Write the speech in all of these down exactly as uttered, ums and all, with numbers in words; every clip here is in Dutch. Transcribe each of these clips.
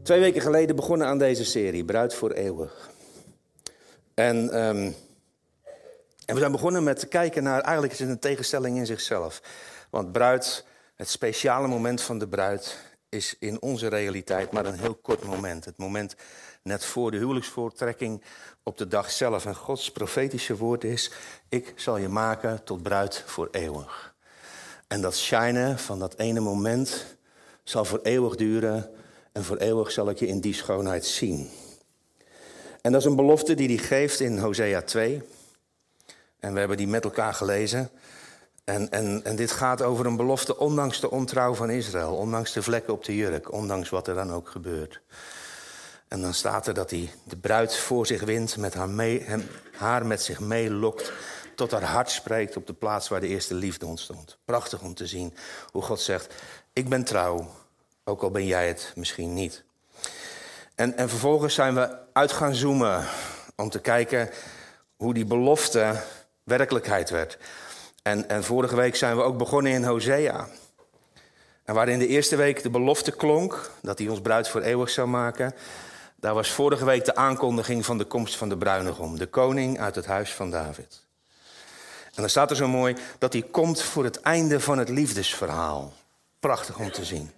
Twee weken geleden begonnen aan deze serie, Bruid voor eeuwig. En, um, en we zijn begonnen met te kijken naar, eigenlijk is het een tegenstelling in zichzelf. Want bruid, het speciale moment van de bruid, is in onze realiteit maar een heel kort moment. Het moment net voor de huwelijksvoortrekking op de dag zelf. En Gods profetische woord is, ik zal je maken tot bruid voor eeuwig. En dat shinen van dat ene moment zal voor eeuwig duren. En voor eeuwig zal ik je in die schoonheid zien. En dat is een belofte die hij geeft in Hosea twee. En we hebben die met elkaar gelezen. En, en, en dit gaat over een belofte ondanks de ontrouw van Israël. Ondanks de vlekken op de jurk. Ondanks wat er dan ook gebeurt. En dan staat er dat hij de bruid voor zich wint. Met haar, mee, hem, haar met zich meelokt. Tot haar hart spreekt op de plaats waar de eerste liefde ontstond. Prachtig om te zien hoe God zegt, ik ben trouw. Ook al ben jij het misschien niet. En, en vervolgens zijn we uit gaan zoomen om te kijken hoe die belofte werkelijkheid werd. En, en vorige week zijn we ook begonnen in Hosea. En waarin de eerste week de belofte klonk, dat hij ons bruid voor eeuwig zou maken. Daar was vorige week de aankondiging van de komst van de bruidegom. De koning uit het huis van David. En dan staat er zo mooi dat hij komt voor het einde van het liefdesverhaal. Prachtig om te zien.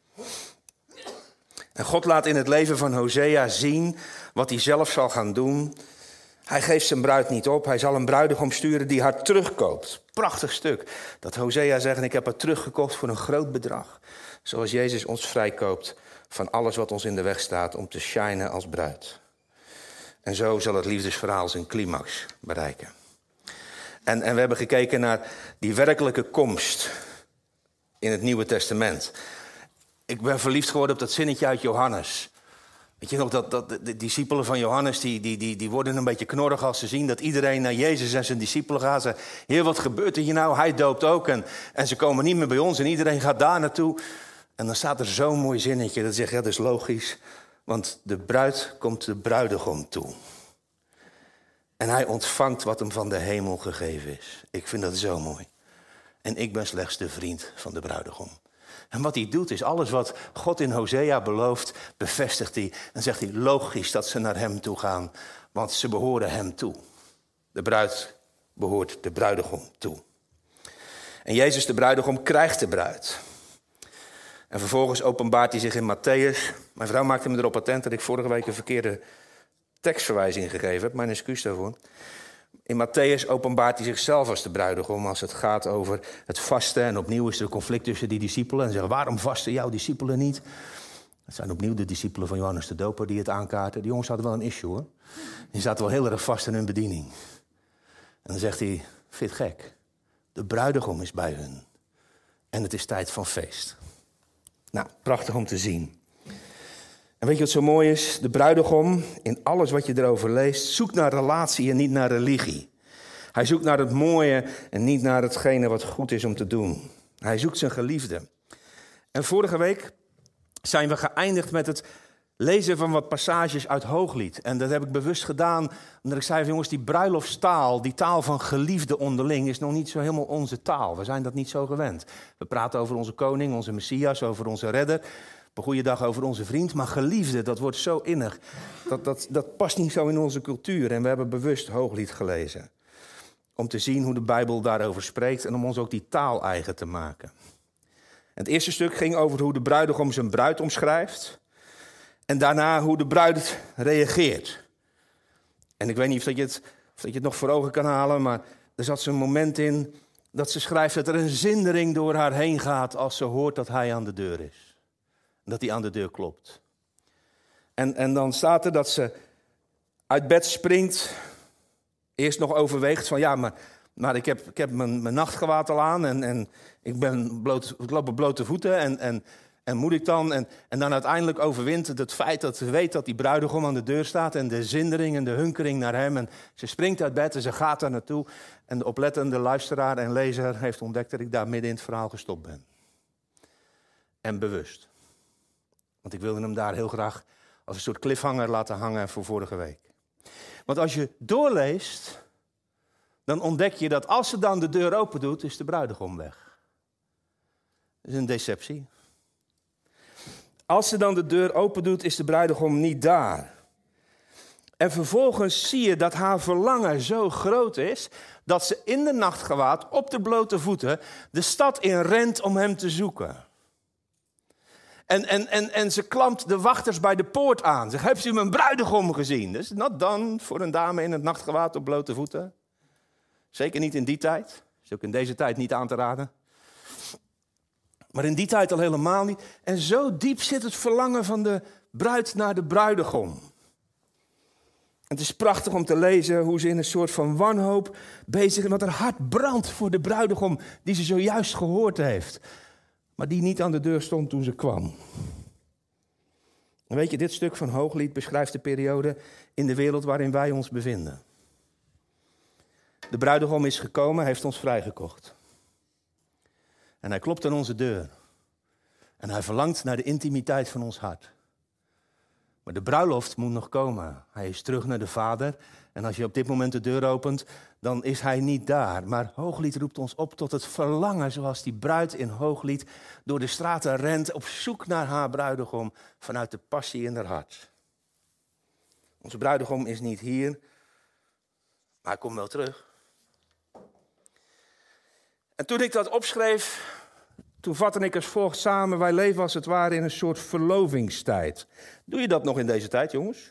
En God laat in het leven van Hosea zien wat hij zelf zal gaan doen. Hij geeft zijn bruid niet op. Hij zal een bruidegom sturen die haar terugkoopt. Prachtig stuk. Dat Hosea zegt, ik heb haar teruggekocht voor een groot bedrag. Zoals Jezus ons vrijkoopt van alles wat ons in de weg staat om te shinen als bruid. En zo zal het liefdesverhaal zijn climax bereiken. En, en we hebben gekeken naar die werkelijke komst in het Nieuwe Testament. Ik ben verliefd geworden op dat zinnetje uit Johannes. Weet je nog, dat, dat, de discipelen van Johannes, die, die, die, die worden een beetje knorrig als ze zien dat iedereen naar Jezus en zijn discipelen gaat. Ze zeggen, Heer, wat gebeurt er hier nou? Hij doopt ook en, en ze komen niet meer bij ons en iedereen gaat daar naartoe. En dan staat er zo'n mooi zinnetje, dat zegt, ja, dat is logisch. Want de bruid komt de bruidegom toe. En hij ontvangt wat hem van de hemel gegeven is. Ik vind dat zo mooi. En ik ben slechts de vriend van de bruidegom. En wat hij doet is alles wat God in Hosea belooft, bevestigt hij. En zegt hij, logisch dat ze naar hem toe gaan, want ze behoren hem toe. De bruid behoort de bruidegom toe. En Jezus, de bruidegom, krijgt de bruid. En vervolgens openbaart hij zich in Matthäus. Mijn vrouw maakte me erop attent dat ik vorige week een verkeerde tekstverwijzing gegeven heb. Mijn excuus daarvoor. In Matthäus openbaart hij zichzelf als de bruidegom als het gaat over het vasten. En opnieuw is er een conflict tussen die discipelen. En zeggen, waarom vasten jouw discipelen niet? Het zijn opnieuw de discipelen van Johannes de Doper die het aankaarten. Die jongens hadden wel een issue hoor. Die zaten wel heel erg vast in hun bediening. En dan zegt hij, vind je het gek? De bruidegom is bij hun. En het is tijd van feest. Nou, prachtig om te zien. En weet je wat zo mooi is? De bruidegom, in alles wat je erover leest, zoekt naar relatie en niet naar religie. Hij zoekt naar het mooie en niet naar hetgene wat goed is om te doen. Hij zoekt zijn geliefde. En vorige week zijn we geëindigd met het lezen van wat passages uit Hooglied. En dat heb ik bewust gedaan, omdat ik zei van jongens, die bruiloftstaal, die taal van geliefde onderling, is nog niet zo helemaal onze taal. We zijn dat niet zo gewend. We praten over onze koning, onze Messias, over onze redder. Op een goede dag over onze vriend, maar geliefde, dat wordt zo innig. Dat, dat, dat past niet zo in onze cultuur. En we hebben bewust Hooglied gelezen. Om te zien hoe de Bijbel daarover spreekt en om ons ook die taal eigen te maken. Het eerste stuk ging over hoe de bruidegom zijn bruid omschrijft. En daarna hoe de bruid reageert. En ik weet niet of, dat je, het, of dat je het nog voor ogen kan halen, maar er zat zo'n moment in dat ze schrijft dat er een zindering door haar heen gaat als ze hoort dat hij aan de deur is. Dat hij aan de deur klopt. En, en dan staat er dat ze uit bed springt. Eerst nog overweegt van ja, maar, maar ik heb, ik heb mijn, mijn nachtgewaad al aan. En, en ik, ben bloot, ik loop op blote voeten. En, en, en moet ik dan? En, en dan uiteindelijk overwint het, het feit dat ze weet dat die bruidegom aan de deur staat. En de zindering en de hunkering naar hem. En ze springt uit bed en ze gaat daar naartoe. En de oplettende luisteraar en lezer heeft ontdekt dat ik daar midden in het verhaal gestopt ben. En bewust. Want ik wilde hem daar heel graag als een soort cliffhanger laten hangen voor vorige week. Want als je doorleest, dan ontdek je dat als ze dan de deur open doet, is de bruidegom weg. Dat is een deceptie. Als ze dan de deur open doet, is de bruidegom niet daar. En vervolgens zie je dat haar verlangen zo groot is, dat ze in de nachtgewaad, op de blote voeten, de stad in rent om hem te zoeken. En, en, en, en ze klampt de wachters bij de poort aan. Zegt, heeft u mijn bruidegom gezien? Dus not dan voor een dame in het nachtgewaad op blote voeten. Zeker niet in die tijd. Is ook in deze tijd niet aan te raden. Maar in die tijd al helemaal niet. En zo diep zit het verlangen van de bruid naar de bruidegom. Het is prachtig om te lezen hoe ze in een soort van wanhoop bezig is. Want haar hart brandt voor de bruidegom die ze zojuist gehoord heeft. Maar die niet aan de deur stond toen ze kwam. En weet je, dit stuk van Hooglied beschrijft de periode in de wereld waarin wij ons bevinden. De bruidegom is gekomen, heeft ons vrijgekocht. En hij klopt aan onze deur. En hij verlangt naar de intimiteit van ons hart. Maar de bruiloft moet nog komen. Hij is terug naar de Vader. En als je op dit moment de deur opent, dan is hij niet daar. Maar Hooglied roept ons op tot het verlangen, zoals die bruid in Hooglied door de straten rent, op zoek naar haar bruidegom vanuit de passie in haar hart. Onze bruidegom is niet hier, maar hij komt wel terug. En toen ik dat opschreef, toen vatte ik als volgt samen: wij leven als het ware in een soort verlovingstijd. Doe je dat nog in deze tijd, jongens?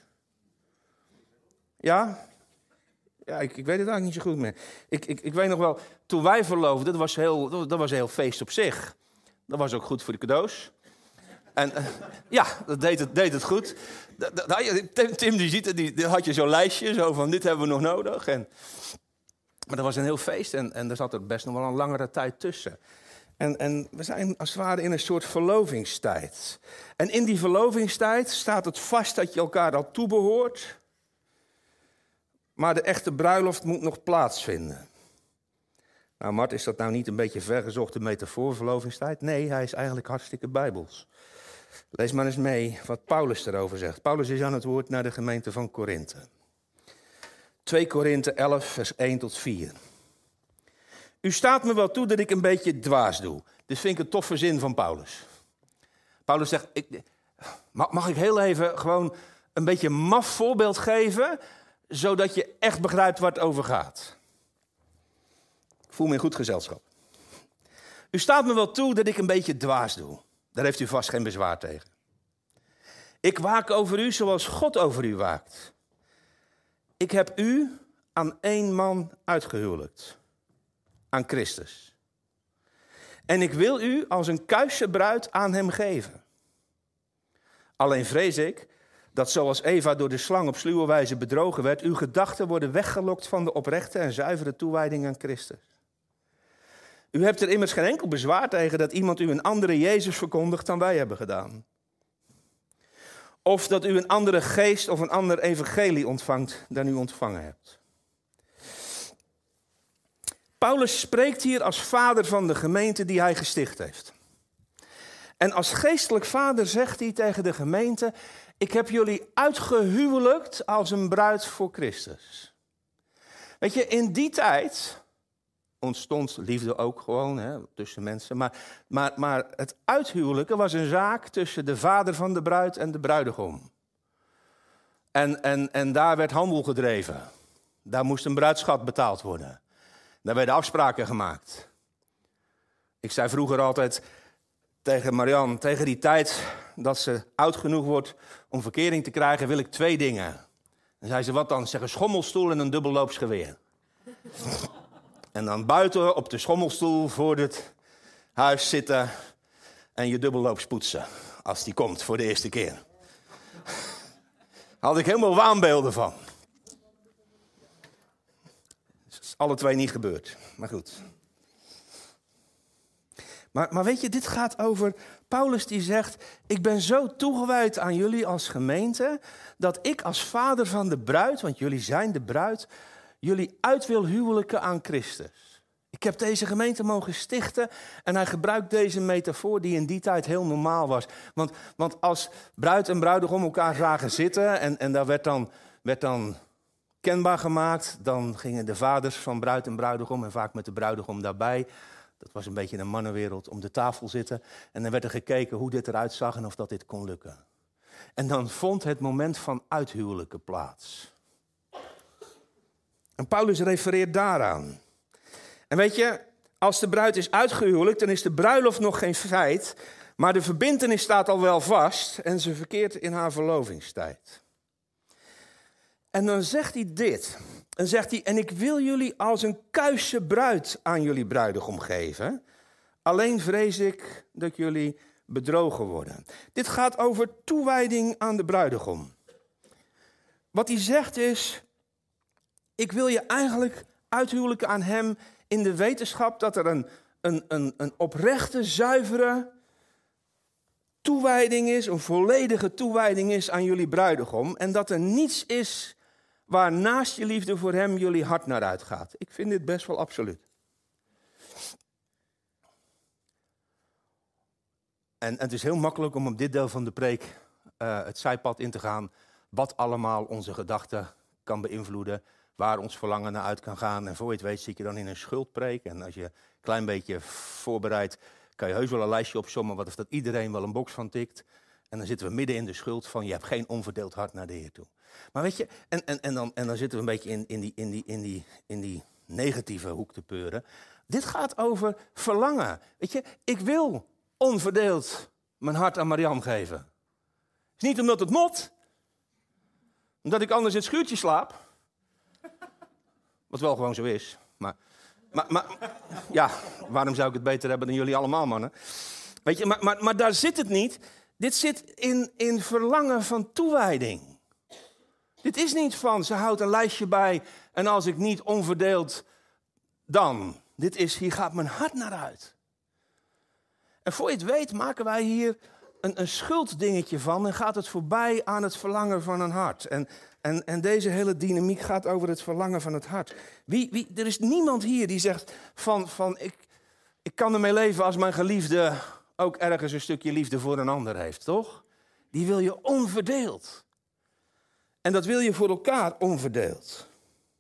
Ja? Ja, ik, ik weet het eigenlijk niet zo goed meer. Ik, ik, ik weet nog wel, toen wij verloofden, dat was, heel, dat was een heel feest op zich. Dat was ook goed voor de cadeaus. En uh, ja, dat deed het, deed het goed. Da, da, Tim, Tim die ziet het, die, die had je zo'n lijstje, zo van dit hebben we nog nodig. En, maar dat was een heel feest en, en er zat er best nog wel een langere tijd tussen. En, en we zijn als het ware in een soort verlovingstijd. En in die verlovingstijd staat het vast dat je elkaar al toebehoort. Maar de echte bruiloft moet nog plaatsvinden. Nou, Mart, is dat nou niet een beetje vergezochte metafoor, verlovingstijd? Nee, hij is eigenlijk hartstikke bijbels. Lees maar eens mee wat Paulus erover zegt. Paulus is aan het woord naar de gemeente van Korinthe. twee Korinthe elf, vers één tot vier. U staat me wel toe dat ik een beetje dwaas doe. Dit vind ik een toffe zin van Paulus. Paulus zegt, ik, mag ik heel even gewoon een beetje een maf voorbeeld geven, zodat je echt begrijpt waar het over gaat. Ik voel me in goed gezelschap. U staat me wel toe dat ik een beetje dwaas doe. Daar heeft u vast geen bezwaar tegen. Ik waak over u zoals God over u waakt. Ik heb u aan één man uitgehuwelijkt. Aan Christus. En ik wil u als een kuische bruid aan hem geven. Alleen vrees ik dat zoals Eva door de slang op sluwe wijze bedrogen werd, uw gedachten worden weggelokt van de oprechte en zuivere toewijding aan Christus. U hebt er immers geen enkel bezwaar tegen dat iemand u een andere Jezus verkondigt dan wij hebben gedaan. Of dat u een andere geest of een ander evangelie ontvangt dan u ontvangen hebt. Paulus spreekt hier als vader van de gemeente die hij gesticht heeft. En als geestelijk vader zegt hij tegen de gemeente: ik heb jullie uitgehuwelijkt als een bruid voor Christus. Weet je, in die tijd ontstond liefde ook gewoon hè, tussen mensen. Maar, maar, maar het uithuwelijken was een zaak tussen de vader van de bruid en de bruidegom. En, en, en daar werd handel gedreven. Daar moest een bruidschat betaald worden. Daar werden afspraken gemaakt. Ik zei vroeger altijd tegen Marianne, tegen die tijd dat ze oud genoeg wordt om verkering te krijgen, wil ik twee dingen. Dan zei ze, wat dan? Zeg, een schommelstoel en een dubbelloops-geweer. En dan buiten op de schommelstoel voor het huis zitten en je dubbelloops poetsen. Als die komt voor de eerste keer. Daar had ik helemaal waanbeelden van. Dat is alle twee niet gebeurd, maar goed. Maar, maar weet je, dit gaat over Paulus die zegt, ik ben zo toegewijd aan jullie als gemeente, dat ik als vader van de bruid, want jullie zijn de bruid, jullie uit wil huwelijken aan Christus. Ik heb deze gemeente mogen stichten en hij gebruikt deze metafoor die in die tijd heel normaal was. Want, want als bruid en bruidegom elkaar zagen zitten en, en daar werd dan, werd dan kenbaar gemaakt, dan gingen de vaders van bruid en bruidegom, en vaak met de bruidegom daarbij, Dat was een beetje een mannenwereld, om de tafel zitten. En dan werd er gekeken hoe dit eruit zag en of dat dit kon lukken. En dan vond het moment van uithuwelijken plaats. En Paulus refereert daaraan. En weet je, als de bruid is uitgehuwelijkt, dan is de bruiloft nog geen feit. Maar de verbintenis staat al wel vast en ze verkeert in haar verlovingstijd. En dan zegt hij dit. Dan zegt hij, en ik wil jullie als een kuise bruid aan jullie bruidegom geven. Alleen vrees ik dat jullie bedrogen worden. Dit gaat over toewijding aan de bruidegom. Wat hij zegt is, ik wil je eigenlijk uithuwelijken aan hem in de wetenschap dat er een, een, een, een oprechte, zuivere toewijding is, een volledige toewijding is aan jullie bruidegom. En dat er niets is waar naast je liefde voor hem jullie hart naar uitgaat. Ik vind dit best wel absoluut. En, en het is heel makkelijk om op dit deel van de preek uh, het zijpad in te gaan. Wat allemaal onze gedachten kan beïnvloeden. Waar ons verlangen naar uit kan gaan. En voor je het weet zit je dan in een schuldpreek. En als je een klein beetje voorbereidt, kan je heus wel een lijstje opsommen wat of dat iedereen wel een box van tikt. En dan zitten we midden in de schuld van je hebt geen onverdeeld hart naar de Heer toe. Maar weet je, en, en, en, dan, en dan zitten we een beetje in, in, die, in, die, in, die, in die negatieve hoek te peuren. Dit gaat over verlangen. Weet je, ik wil onverdeeld mijn hart aan Marianne geven. Het is niet omdat het moet. Omdat ik anders in het schuurtje slaap. Wat wel gewoon zo is. Maar, maar, maar ja, waarom zou ik het beter hebben dan jullie allemaal, mannen? Weet je, maar, maar, maar daar zit het niet. Dit zit in, in verlangen van toewijding. Dit is niet van, ze houdt een lijstje bij en als ik niet onverdeeld, dan. Dit is, hier gaat mijn hart naar uit. En voor je het weet maken wij hier een, een schulddingetje van en gaat het voorbij aan het verlangen van een hart. En, en, en deze hele dynamiek gaat over het verlangen van het hart. Wie, wie, er is niemand hier die zegt van, van ik, ik kan ermee leven als mijn geliefde ook ergens een stukje liefde voor een ander heeft, toch? Die wil je onverdeeld. En dat wil je voor elkaar onverdeeld.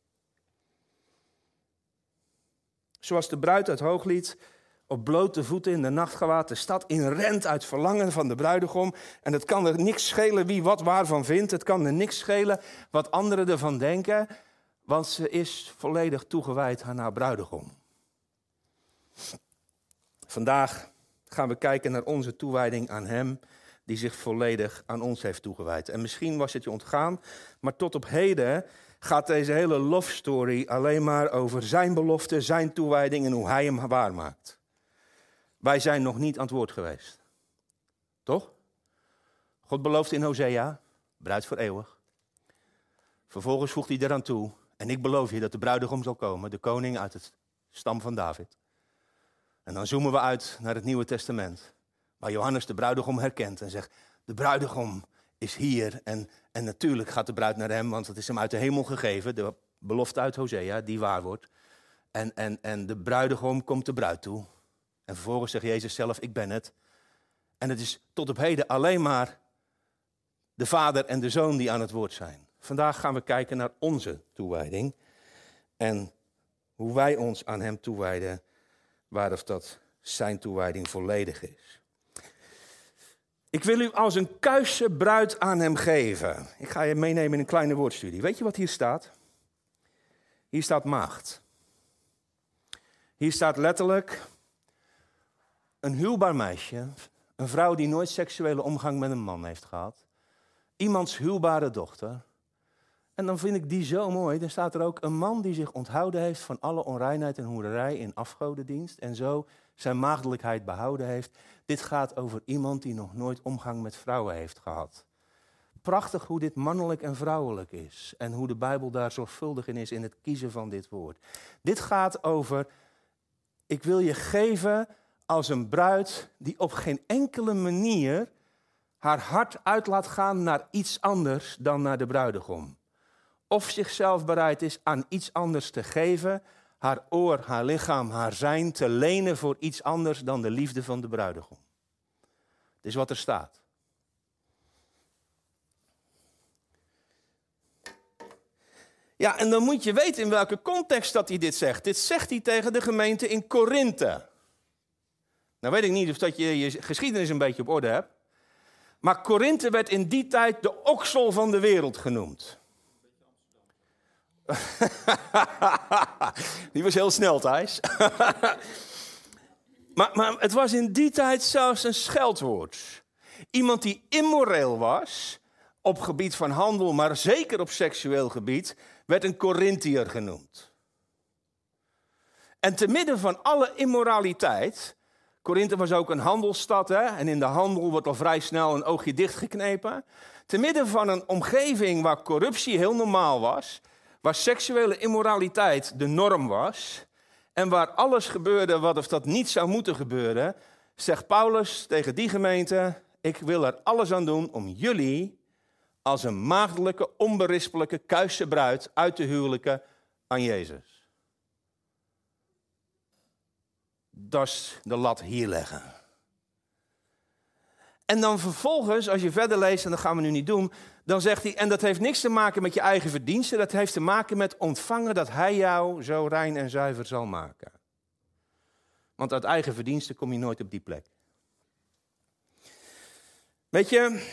Zoals de bruid uit Hooglied op blote voeten in de nachtgewaad de stad inrent uit verlangen van de bruidegom. En het kan er niks schelen wie wat waarvan vindt. Het kan er niks schelen wat anderen ervan denken. Want ze is volledig toegewijd aan haar bruidegom. Vandaag gaan we kijken naar onze toewijding aan hem, die zich volledig aan ons heeft toegewijd. En misschien was het je ontgaan, maar tot op heden gaat deze hele love story alleen maar over zijn belofte, zijn toewijding en hoe hij hem waarmaakt. Wij zijn nog niet aan het woord geweest. Toch? God belooft in Hosea, bruid voor eeuwig. Vervolgens voegt hij eraan toe, en ik beloof je dat de bruidegom zal komen, de koning uit het stam van David. En dan zoomen we uit naar het Nieuwe Testament, waar Johannes de bruidegom herkent en zegt, de bruidegom is hier. En, en natuurlijk gaat de bruid naar hem, want het is hem uit de hemel gegeven, de belofte uit Hosea, die waar wordt. En, en, en de bruidegom komt de bruid toe. En vervolgens zegt Jezus zelf, ik ben het. En het is tot op heden alleen maar de vader en de zoon die aan het woord zijn. Vandaag gaan we kijken naar onze toewijding. En hoe wij ons aan hem toewijden, waar of dat zijn toewijding volledig is. Ik wil u als een kuise bruid aan hem geven. Ik ga je meenemen in een kleine woordstudie. Weet je wat hier staat? Hier staat maagd. Hier staat letterlijk een huwbaar meisje, een vrouw die nooit seksuele omgang met een man heeft gehad. Iemands huwbare dochter. En dan vind ik die zo mooi. Dan staat er ook een man die zich onthouden heeft van alle onreinheid en hoererij in afgodendienst. En zo zijn maagdelijkheid behouden heeft. Dit gaat over iemand die nog nooit omgang met vrouwen heeft gehad. Prachtig hoe dit mannelijk en vrouwelijk is. En hoe de Bijbel daar zorgvuldig in is in het kiezen van dit woord. Dit gaat over, ik wil je geven als een bruid die op geen enkele manier haar hart uit laat gaan naar iets anders dan naar de bruidegom. Of zichzelf bereid is aan iets anders te geven, haar oor, haar lichaam, haar zijn te lenen voor iets anders dan de liefde van de bruidegom. Dit is wat er staat. Ja, en dan moet je weten in welke context dat hij dit zegt. Dit zegt hij tegen de gemeente in Korinthe. Nou weet ik niet of dat je je geschiedenis een beetje op orde hebt. Maar Korinthe werd in die tijd de oksel van de wereld genoemd. Die was heel snel, Thijs. maar, maar het was in die tijd zelfs een scheldwoord. Iemand die immoreel was, op gebied van handel, maar zeker op seksueel gebied, werd een Korinthiër genoemd. En te midden van alle immoraliteit, Korinthe was ook een handelsstad, hè, en in de handel wordt al vrij snel een oogje dichtgeknepen. Te midden van een omgeving waar corruptie heel normaal was, waar seksuele immoraliteit de norm was, en waar alles gebeurde wat of dat niet zou moeten gebeuren, zegt Paulus tegen die gemeente: ik wil er alles aan doen om jullie als een maagdelijke, onberispelijke, kuise bruid uit te huwelijken aan Jezus. Dat is de lat hier leggen. En dan vervolgens, als je verder leest, en dat gaan we nu niet doen, dan zegt hij, en dat heeft niks te maken met je eigen verdiensten, dat heeft te maken met ontvangen dat hij jou zo rein en zuiver zal maken. Want uit eigen verdiensten kom je nooit op die plek. Weet je,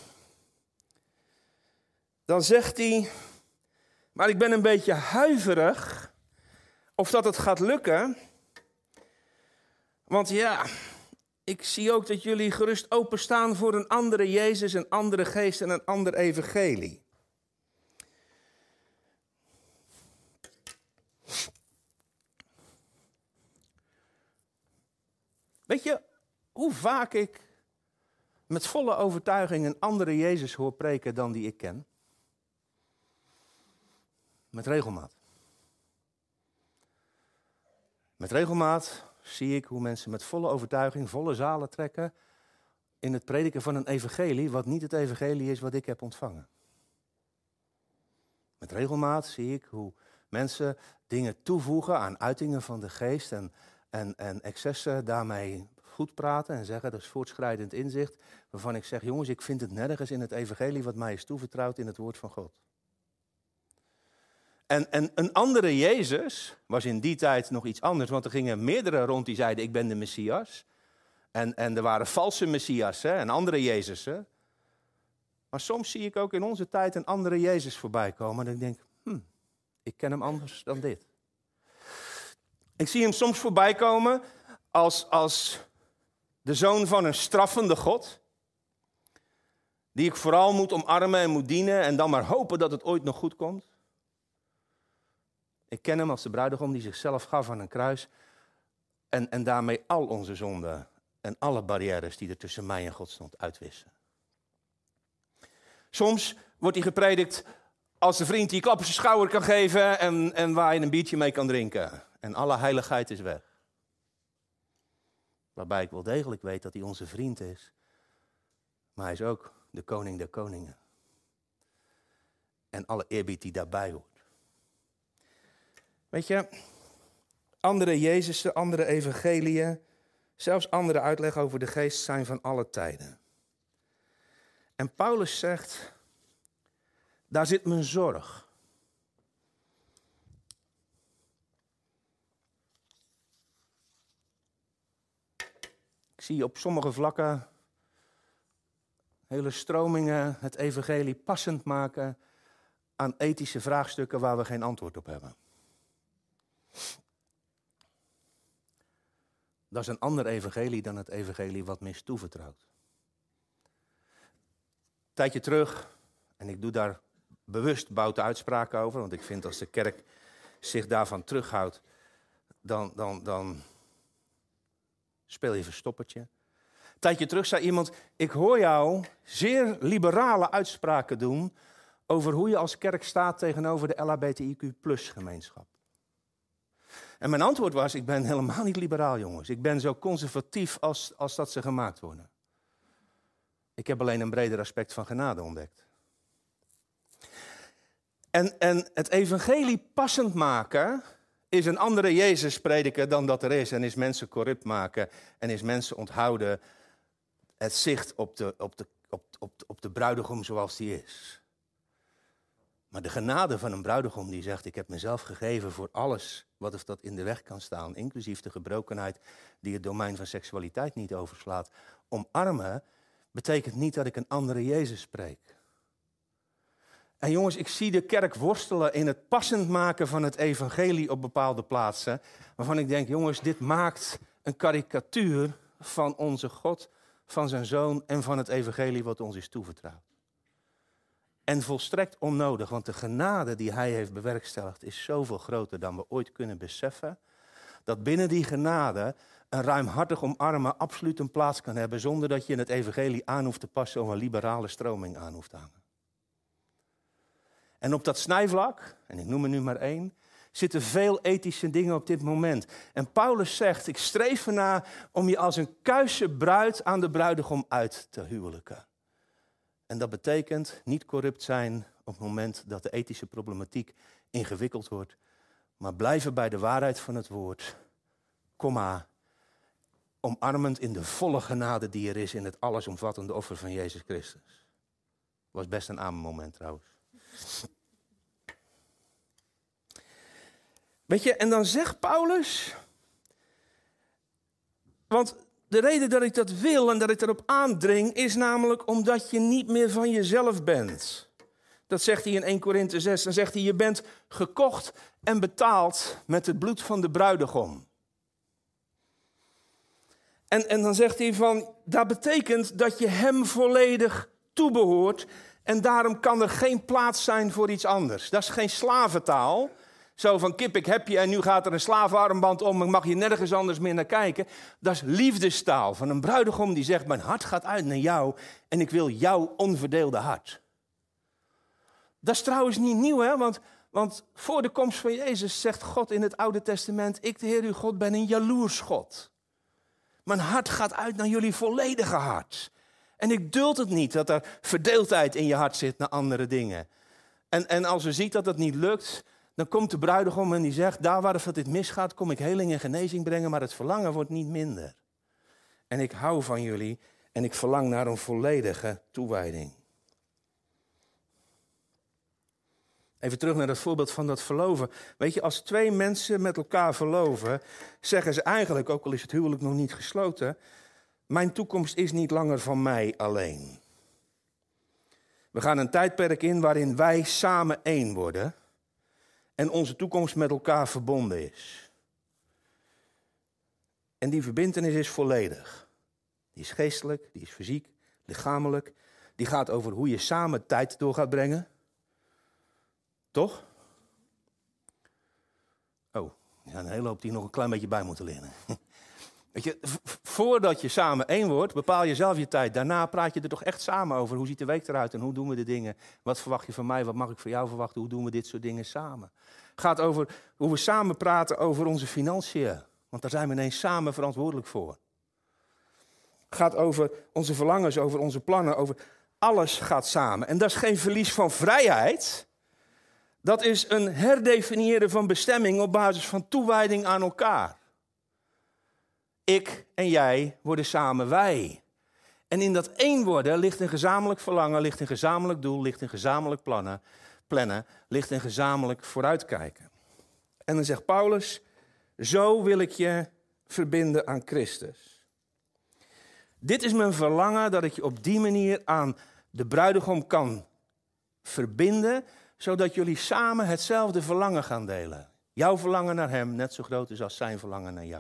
dan zegt hij, maar ik ben een beetje huiverig of dat het gaat lukken. Want ja, ik zie ook dat jullie gerust openstaan voor een andere Jezus, een andere geest en een ander evangelie. Weet je, hoe vaak ik met volle overtuiging een andere Jezus hoor preken dan die ik ken? Met regelmaat. Met regelmaat zie ik hoe mensen met volle overtuiging, volle zalen trekken in het prediken van een evangelie, wat niet het evangelie is wat ik heb ontvangen. Met regelmaat zie ik hoe mensen dingen toevoegen aan uitingen van de geest en, en, en excessen daarmee goed praten en zeggen dat is voortschrijdend inzicht, waarvan ik zeg, jongens, ik vind het nergens in het evangelie wat mij is toevertrouwd in het woord van God. En, en een andere Jezus was in die tijd nog iets anders, want er gingen meerdere rond die zeiden, ik ben de Messias. En, en er waren valse Messiassen en andere Jezussen. Maar soms zie ik ook in onze tijd een andere Jezus voorbij komen en ik denk, hm, ik ken hem anders dan dit. Ik zie hem soms voorbij komen als, als de zoon van een straffende God, die ik vooral moet omarmen en moet dienen en dan maar hopen dat het ooit nog goed komt. Ik ken hem als de bruidegom die zichzelf gaf aan een kruis en, en daarmee al onze zonden en alle barrières die er tussen mij en God stond uitwissen. Soms wordt hij gepredikt als de vriend die je klap op zijn schouder kan geven en, en waar je een biertje mee kan drinken. En alle heiligheid is weg. Waarbij ik wel degelijk weet dat hij onze vriend is, maar hij is ook de koning der koningen. En alle eerbied die daarbij hoort. Weet je, andere Jezusen, andere evangeliën, zelfs andere uitleg over de geest zijn van alle tijden. En Paulus zegt, daar zit mijn zorg. Ik zie op sommige vlakken hele stromingen het evangelie passend maken aan ethische vraagstukken waar we geen antwoord op hebben. Dat is een ander evangelie dan het evangelie wat me is toevertrouwd. Een tijdje terug, en ik doe daar bewust boute uitspraken over, want ik vind als de kerk zich daarvan terughoudt, dan, dan, dan speel je verstoppertje. Een tijdje terug zei iemand, ik hoor jou zeer liberale uitspraken doen over hoe je als kerk staat tegenover de L H B T I Q plus gemeenschap. En mijn antwoord was, ik ben helemaal niet liberaal, jongens. Ik ben zo conservatief als, als dat ze gemaakt worden. Ik heb alleen een breder aspect van genade ontdekt. En, en het evangelie passend maken is een andere Jezus prediken dan dat er is. En is mensen corrupt maken en is mensen onthouden het zicht op de, op de, op, op, op de bruidegom zoals die is. Maar de genade van een bruidegom die zegt, ik heb mezelf gegeven voor alles wat of dat in de weg kan staan, inclusief de gebrokenheid die het domein van seksualiteit niet overslaat. Omarmen betekent niet dat ik een andere Jezus spreek. En jongens, ik zie de kerk worstelen in het passend maken van het evangelie op bepaalde plaatsen, waarvan ik denk, jongens, dit maakt een karikatuur van onze God, van zijn Zoon en van het evangelie wat ons is toevertrouwd. En volstrekt onnodig, want de genade die hij heeft bewerkstelligd is zoveel groter dan we ooit kunnen beseffen, dat binnen die genade een ruimhartig omarmen absoluut een plaats kan hebben, zonder dat je in het evangelie aan hoeft te passen of een liberale stroming aan hoeft te hangen. En op dat snijvlak, en ik noem er nu maar één, zitten veel ethische dingen op dit moment. En Paulus zegt, ik streef ernaar om je als een kuise bruid aan de bruidegom uit te huwelijken. En dat betekent niet corrupt zijn op het moment dat de ethische problematiek ingewikkeld wordt, maar blijven bij de waarheid van het woord, komma, omarmend in de volle genade die er is in het allesomvattende offer van Jezus Christus. Was best een amen moment trouwens. Weet je, en dan zegt Paulus, want de reden dat ik dat wil en dat ik erop aandring is namelijk omdat je niet meer van jezelf bent. Dat zegt hij in Eerste Korinthe zes. Dan zegt hij, je bent gekocht en betaald met het bloed van de bruidegom. En, en dan zegt hij van, dat betekent dat je hem volledig toebehoort en daarom kan er geen plaats zijn voor iets anders. Dat is geen slaventaal. Zo van, kip, ik heb je en nu gaat er een slavenarmband om en mag je nergens anders meer naar kijken. Dat is liefdestaal van een bruidegom die zegt, mijn hart gaat uit naar jou en ik wil jouw onverdeelde hart. Dat is trouwens niet nieuw, hè? Want, want voor de komst van Jezus zegt God in het Oude Testament, ik de Heer uw God ben een jaloers God. Mijn hart gaat uit naar jullie volledige hart. En ik duld het niet dat er verdeeldheid in je hart zit naar andere dingen. En, en als u ziet dat dat niet lukt, dan komt de bruidegom en die zegt, daar waar het dit misgaat, kom ik heling en genezing brengen, maar het verlangen wordt niet minder. En ik hou van jullie en ik verlang naar een volledige toewijding. Even terug naar dat voorbeeld van dat verloven. Weet je, als twee mensen met elkaar verloven, zeggen ze eigenlijk, ook al is het huwelijk nog niet gesloten, mijn toekomst is niet langer van mij alleen. We gaan een tijdperk in waarin wij samen één worden en onze toekomst met elkaar verbonden is. En die verbintenis is volledig. Die is geestelijk, die is fysiek, lichamelijk. Die gaat over hoe je samen tijd door gaat brengen. Toch? Oh, er zijn een hele hoop die nog een klein beetje bij moeten leren. Weet je, v- voordat je samen één wordt, bepaal je zelf je tijd. Daarna praat je er toch echt samen over. Hoe ziet de week eruit en hoe doen we de dingen? Wat verwacht je van mij? Wat mag ik van jou verwachten? Hoe doen we dit soort dingen samen? Het gaat over hoe we samen praten over onze financiën. Want daar zijn we ineens samen verantwoordelijk voor. Het gaat over onze verlangens, over onze plannen. Over alles gaat samen. En dat is geen verlies van vrijheid. Dat is een herdefiniëren van bestemming op basis van toewijding aan elkaar. Ik en jij worden samen wij. En in dat één worden ligt een gezamenlijk verlangen, ligt een gezamenlijk doel, ligt een gezamenlijk plannen, plannen, ligt een gezamenlijk vooruitkijken. En dan zegt Paulus, zo wil ik je verbinden aan Christus. Dit is mijn verlangen, dat ik je op die manier aan de bruidegom kan verbinden, zodat jullie samen hetzelfde verlangen gaan delen. Jouw verlangen naar hem net zo groot is als zijn verlangen naar jou.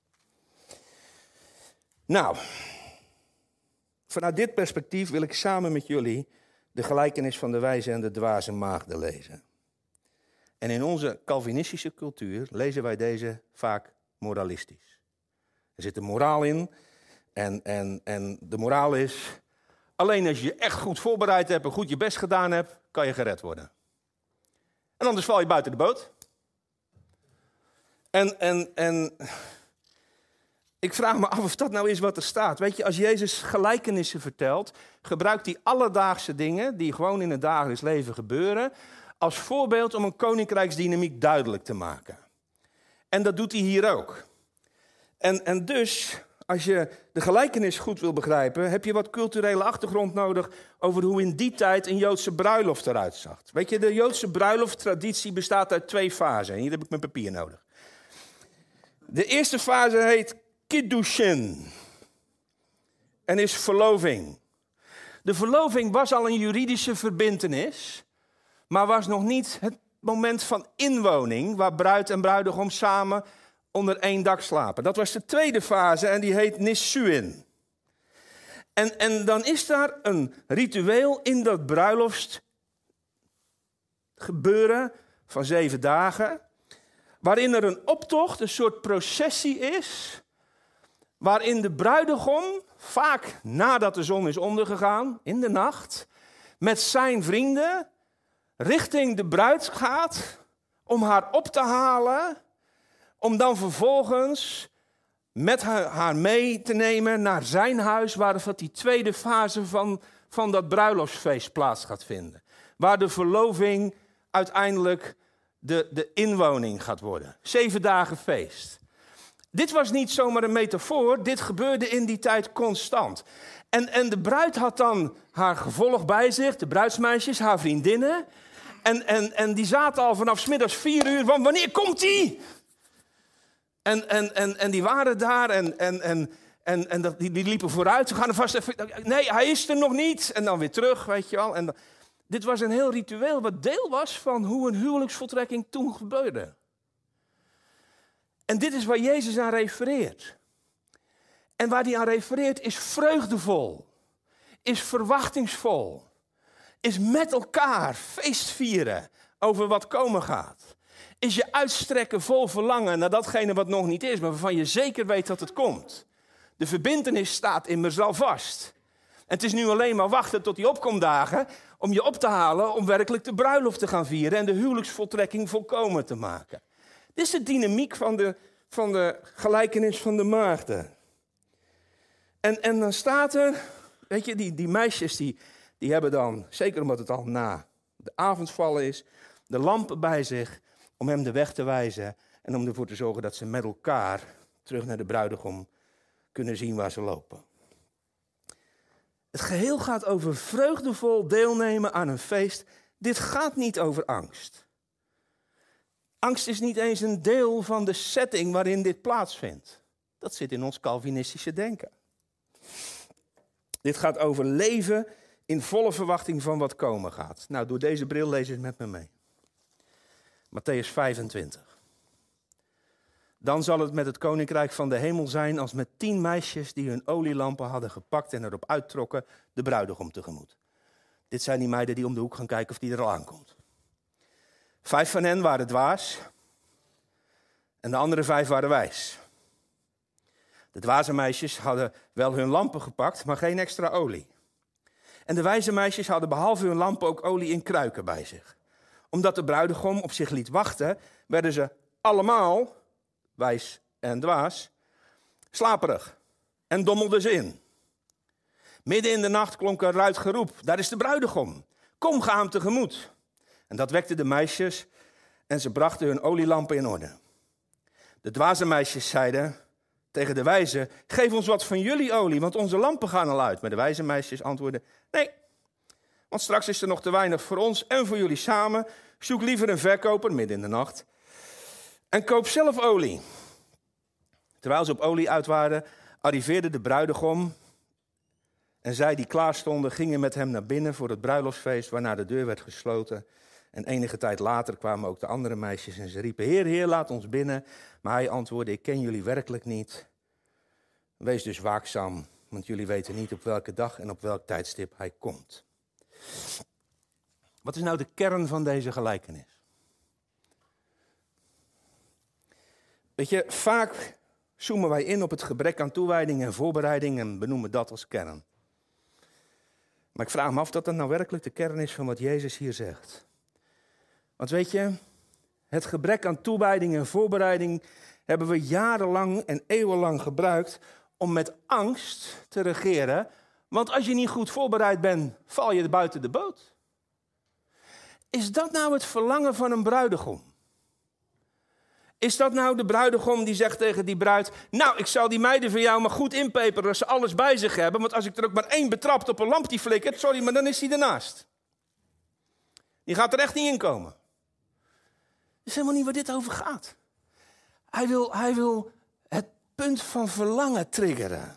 Nou, vanuit dit perspectief wil ik samen met jullie de gelijkenis van de wijze en de dwaze maagden lezen. En in onze Calvinistische cultuur lezen wij deze vaak moralistisch. Er zit een moraal in en, en, en de moraal is, alleen als je je echt goed voorbereid hebt en goed je best gedaan hebt, kan je gered worden. En anders val je buiten de boot. En, en, en ik vraag me af of dat nou is wat er staat. Weet je, als Jezus gelijkenissen vertelt, gebruikt hij alledaagse dingen die gewoon in het dagelijks leven gebeuren, als voorbeeld om een koninkrijksdynamiek duidelijk te maken. En dat doet hij hier ook. En, en dus, als je de gelijkenis goed wil begrijpen, heb je wat culturele achtergrond nodig over hoe in die tijd een Joodse bruiloft eruit zag. Weet je, de Joodse bruilofttraditie bestaat uit twee fasen. Hier heb ik mijn papier nodig. De eerste fase heet kiddushin en is verloving. De verloving was al een juridische verbintenis, maar was nog niet het moment van inwoning, waar bruid en bruidegom samen onder één dak slapen. Dat was de tweede fase en die heet Nissuin. En, en dan is daar een ritueel in dat bruiloftsgebeuren van zeven dagen, waarin er een optocht, een soort processie is, waarin de bruidegom, vaak nadat de zon is ondergegaan, in de nacht, met zijn vrienden richting de bruid gaat om haar op te halen, om dan vervolgens met haar, haar mee te nemen naar zijn huis, waar dat die tweede fase van, van dat bruiloftsfeest plaats gaat vinden. Waar de verloving uiteindelijk de, de inwoning gaat worden. Zeven dagen feest. Dit was niet zomaar een metafoor, dit gebeurde in die tijd constant. En, en de bruid had dan haar gevolg bij zich, de bruidsmeisjes, haar vriendinnen. En, en, en die zaten al vanaf 's middags vier uur, want wanneer komt die? En, en, en, en die waren daar en, en, en, en, en dat, die, die liepen vooruit. Ze gaan er vast even, nee, hij is er nog niet. En dan weer terug, weet je wel. En dan, dit was een heel ritueel wat deel was van hoe een huwelijksvoltrekking toen gebeurde. En dit is waar Jezus aan refereert. En waar hij aan refereert is vreugdevol, is verwachtingsvol, is met elkaar feest vieren over wat komen gaat. Is je uitstrekken vol verlangen naar datgene wat nog niet is, maar waarvan je zeker weet dat het komt. De verbintenis staat immers al vast. En het is nu alleen maar wachten tot die opkomdagen om je op te halen om werkelijk de bruiloft te gaan vieren en de huwelijksvoltrekking volkomen te maken. Dit is de dynamiek van de, van de gelijkenis van de maagden. En, en dan staat er, weet je, die, die meisjes die, die hebben dan, zeker omdat het al na de avondval is, de lampen bij zich om hem de weg te wijzen en om ervoor te zorgen dat ze met elkaar terug naar de bruidegom kunnen zien waar ze lopen. Het geheel gaat over vreugdevol deelnemen aan een feest. Dit gaat niet over angst. Angst is niet eens een deel van de setting waarin dit plaatsvindt. Dat zit in ons Calvinistische denken. Dit gaat over leven in volle verwachting van wat komen gaat. Nou, door deze bril lees het met me mee. Mattheüs vijfentwintig. Dan zal het met het koninkrijk van de hemel zijn als met tien meisjes die hun olielampen hadden gepakt en erop uittrokken de bruidegom tegemoet. Dit zijn die meiden die om de hoek gaan kijken of die er al aankomt. Vijf van hen waren dwaas en de andere vijf waren wijs. De dwaze meisjes hadden wel hun lampen gepakt, maar geen extra olie. En de wijze meisjes hadden behalve hun lampen ook olie in kruiken bij zich. Omdat de bruidegom op zich liet wachten, werden ze allemaal, wijs en dwaas, slaperig en dommelden ze in. Midden in de nacht klonk een luid geroep, daar is de bruidegom, kom, ga hem tegemoet. En dat wekte de meisjes en ze brachten hun olielampen in orde. De dwaze meisjes zeiden tegen de wijze, geef ons wat van jullie olie, want onze lampen gaan al uit. Maar de wijze meisjes antwoordden, nee, want straks is er nog te weinig voor ons en voor jullie samen. Zoek liever een verkoper midden in de nacht en koop zelf olie. Terwijl ze op olie uit waren, arriveerde de bruidegom en zij die klaar stonden gingen met hem naar binnen voor het bruiloftsfeest, waarna de deur werd gesloten. En enige tijd later kwamen ook de andere meisjes en ze riepen, Heer, Heer, laat ons binnen. Maar hij antwoordde, ik ken jullie werkelijk niet. Wees dus waakzaam, want jullie weten niet op welke dag en op welk tijdstip hij komt. Wat is nou de kern van deze gelijkenis? Weet je, vaak zoomen wij in op het gebrek aan toewijding en voorbereiding en benoemen dat als kern. Maar ik vraag me af of dat dan nou werkelijk de kern is van wat Jezus hier zegt. Want weet je, het gebrek aan toewijding en voorbereiding hebben we jarenlang en eeuwenlang gebruikt om met angst te regeren. Want als je niet goed voorbereid bent, val je buiten de boot. Is dat nou het verlangen van een bruidegom? Is dat nou de bruidegom die zegt tegen die bruid, nou, ik zal die meiden van jou maar goed inpeperen dat ze alles bij zich hebben, want als ik er ook maar één betrapt op een lamp die flikkert, sorry, maar dan is hij ernaast. Die gaat er echt niet in komen. Dat is helemaal niet waar dit over gaat. Hij wil, hij wil het punt van verlangen triggeren.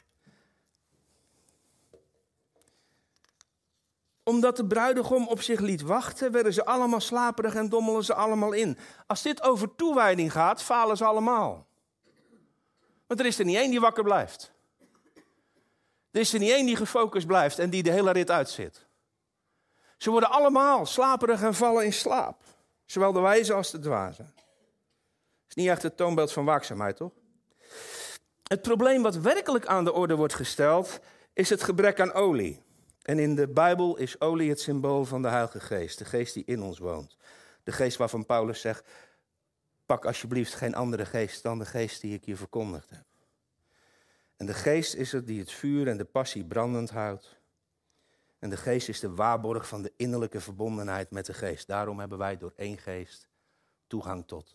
Omdat de bruidegom op zich liet wachten, werden ze allemaal slaperig en dommelen ze allemaal in. Als dit over toewijding gaat, falen ze allemaal. Want er is er niet één die wakker blijft. Er is er niet één die gefocust blijft en die de hele rit uitzit. Ze worden allemaal slaperig en vallen in slaap. Zowel de wijze als de dwaze. Dat is niet echt het toonbeeld van waakzaamheid, toch? Het probleem wat werkelijk aan de orde wordt gesteld, is het gebrek aan olie. En in de Bijbel is olie het symbool van de Heilige Geest. De geest die in ons woont. De geest waarvan Paulus zegt, pak alsjeblieft geen andere geest dan de geest die ik je verkondigd heb. En de geest is het die het vuur en de passie brandend houdt. En de geest is de waarborg van de innerlijke verbondenheid met de geest. Daarom hebben wij door één geest toegang tot.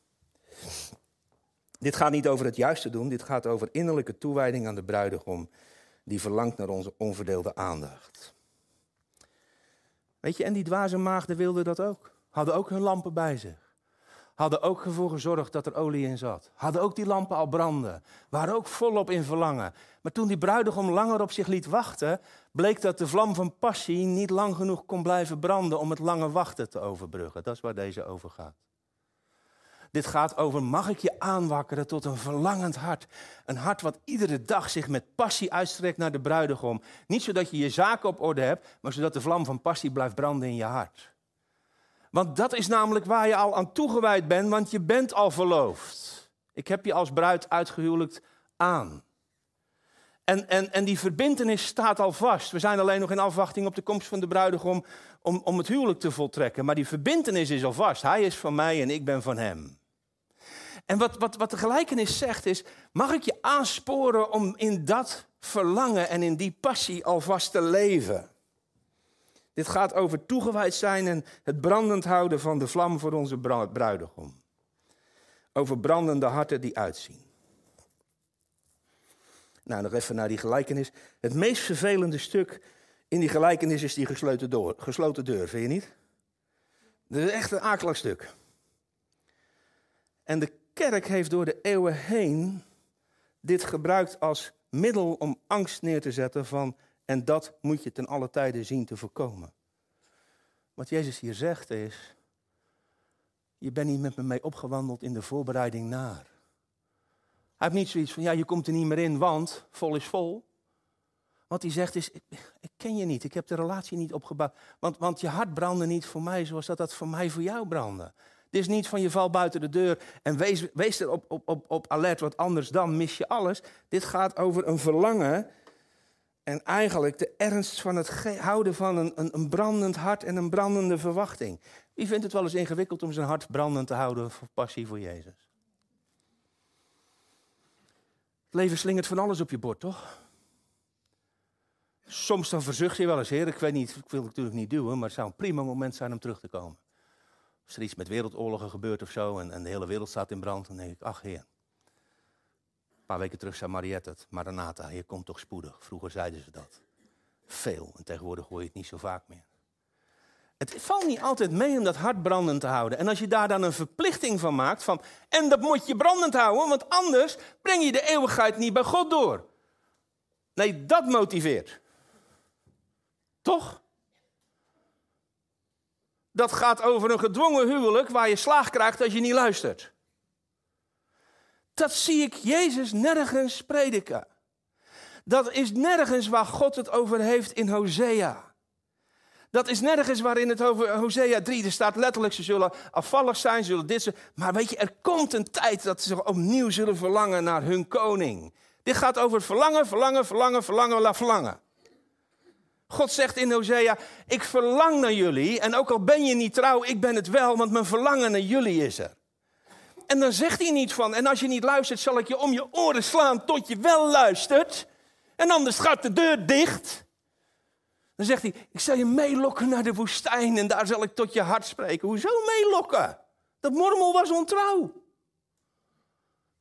Dit gaat niet over het juiste doen, dit gaat over innerlijke toewijding aan de bruidegom, die verlangt naar onze onverdeelde aandacht. Weet je, en die dwaze maagden wilden dat ook. Hadden ook hun lampen bij zich. Hadden ook ervoor gezorgd dat er olie in zat. Hadden ook die lampen al branden. Waren ook volop in verlangen. Maar toen die bruidegom langer op zich liet wachten, bleek dat de vlam van passie niet lang genoeg kon blijven branden om het lange wachten te overbruggen. Dat is waar deze over gaat. Dit gaat over, mag ik je aanwakkeren tot een verlangend hart. Een hart wat iedere dag zich met passie uitstrekt naar de bruidegom. Niet zodat je je zaken op orde hebt, maar zodat de vlam van passie blijft branden in je hart. Want dat is namelijk waar je al aan toegewijd bent, want je bent al verloofd. Ik heb je als bruid uitgehuwelijkt aan. En, en, en die verbintenis staat al vast. We zijn alleen nog in afwachting op de komst van de bruidegom om, om het huwelijk te voltrekken. Maar die verbintenis is al vast. Hij is van mij en ik ben van hem. En wat, wat, wat de gelijkenis zegt is, mag ik je aansporen om in dat verlangen en in die passie alvast te leven? Dit gaat over toegewijd zijn en het brandend houden van de vlam voor onze bruidegom. Over brandende harten die uitzien. Nou, nog even naar die gelijkenis. Het meest vervelende stuk in die gelijkenis is die gesloten deur, gesloten deur, vind je niet? Dat is echt een akelig stuk. En de kerk heeft door de eeuwen heen dit gebruikt als middel om angst neer te zetten van, en dat moet je ten alle tijde zien te voorkomen. Wat Jezus hier zegt is, je bent niet met me mee opgewandeld in de voorbereiding naar. Hij heeft niet zoiets van, ja, je komt er niet meer in, want vol is vol. Wat hij zegt is, ik, ik ken je niet, ik heb de relatie niet opgebouwd. Want, want je hart brandde niet voor mij zoals dat dat voor mij voor jou brandde. Het is niet van je val buiten de deur en wees, wees er op, op, op, op alert, want anders dan mis je alles. Dit gaat over een verlangen en eigenlijk de ernst van het ge- houden van een, een, een brandend hart en een brandende verwachting. Wie vindt het wel eens ingewikkeld om zijn hart brandend te houden voor passie voor Jezus? Het leven slingert van alles op je bord, toch? Soms dan verzucht je wel eens, Heer, ik weet niet, ik wil het natuurlijk niet duwen, maar het zou een prima moment zijn om terug te komen. Als er iets met wereldoorlogen gebeurt of zo en, en de hele wereld staat in brand, dan denk ik, ach Heer. Een paar weken terug zei Mariette het, Maranatha, Heer, komt toch spoedig. Vroeger zeiden ze dat. Veel, en tegenwoordig hoor je het niet zo vaak meer. Het valt niet altijd mee om dat hart brandend te houden. En als je daar dan een verplichting van maakt, van, en dat moet je brandend houden, want anders breng je de eeuwigheid niet bij God door. Nee, dat motiveert. Toch? Dat gaat over een gedwongen huwelijk waar je slaag krijgt als je niet luistert. Dat zie ik Jezus nergens prediken. Dat is nergens waar God het over heeft in Hosea. Dat is nergens waarin het over Hosea drie, er staat letterlijk, ze zullen afvallig zijn, zullen dit zijn. Maar weet je, er komt een tijd dat ze opnieuw zullen verlangen naar hun koning. Dit gaat over verlangen, verlangen, verlangen, verlangen, la verlangen. God zegt in Hosea, ik verlang naar jullie en ook al ben je niet trouw, ik ben het wel, want mijn verlangen naar jullie is er. En dan zegt hij niet van, en als je niet luistert zal ik je om je oren slaan tot je wel luistert. En anders gaat de deur dicht. Dan zegt hij, ik zal je meelokken naar de woestijn en daar zal ik tot je hart spreken. Hoezo meelokken? Dat mormel was ontrouw.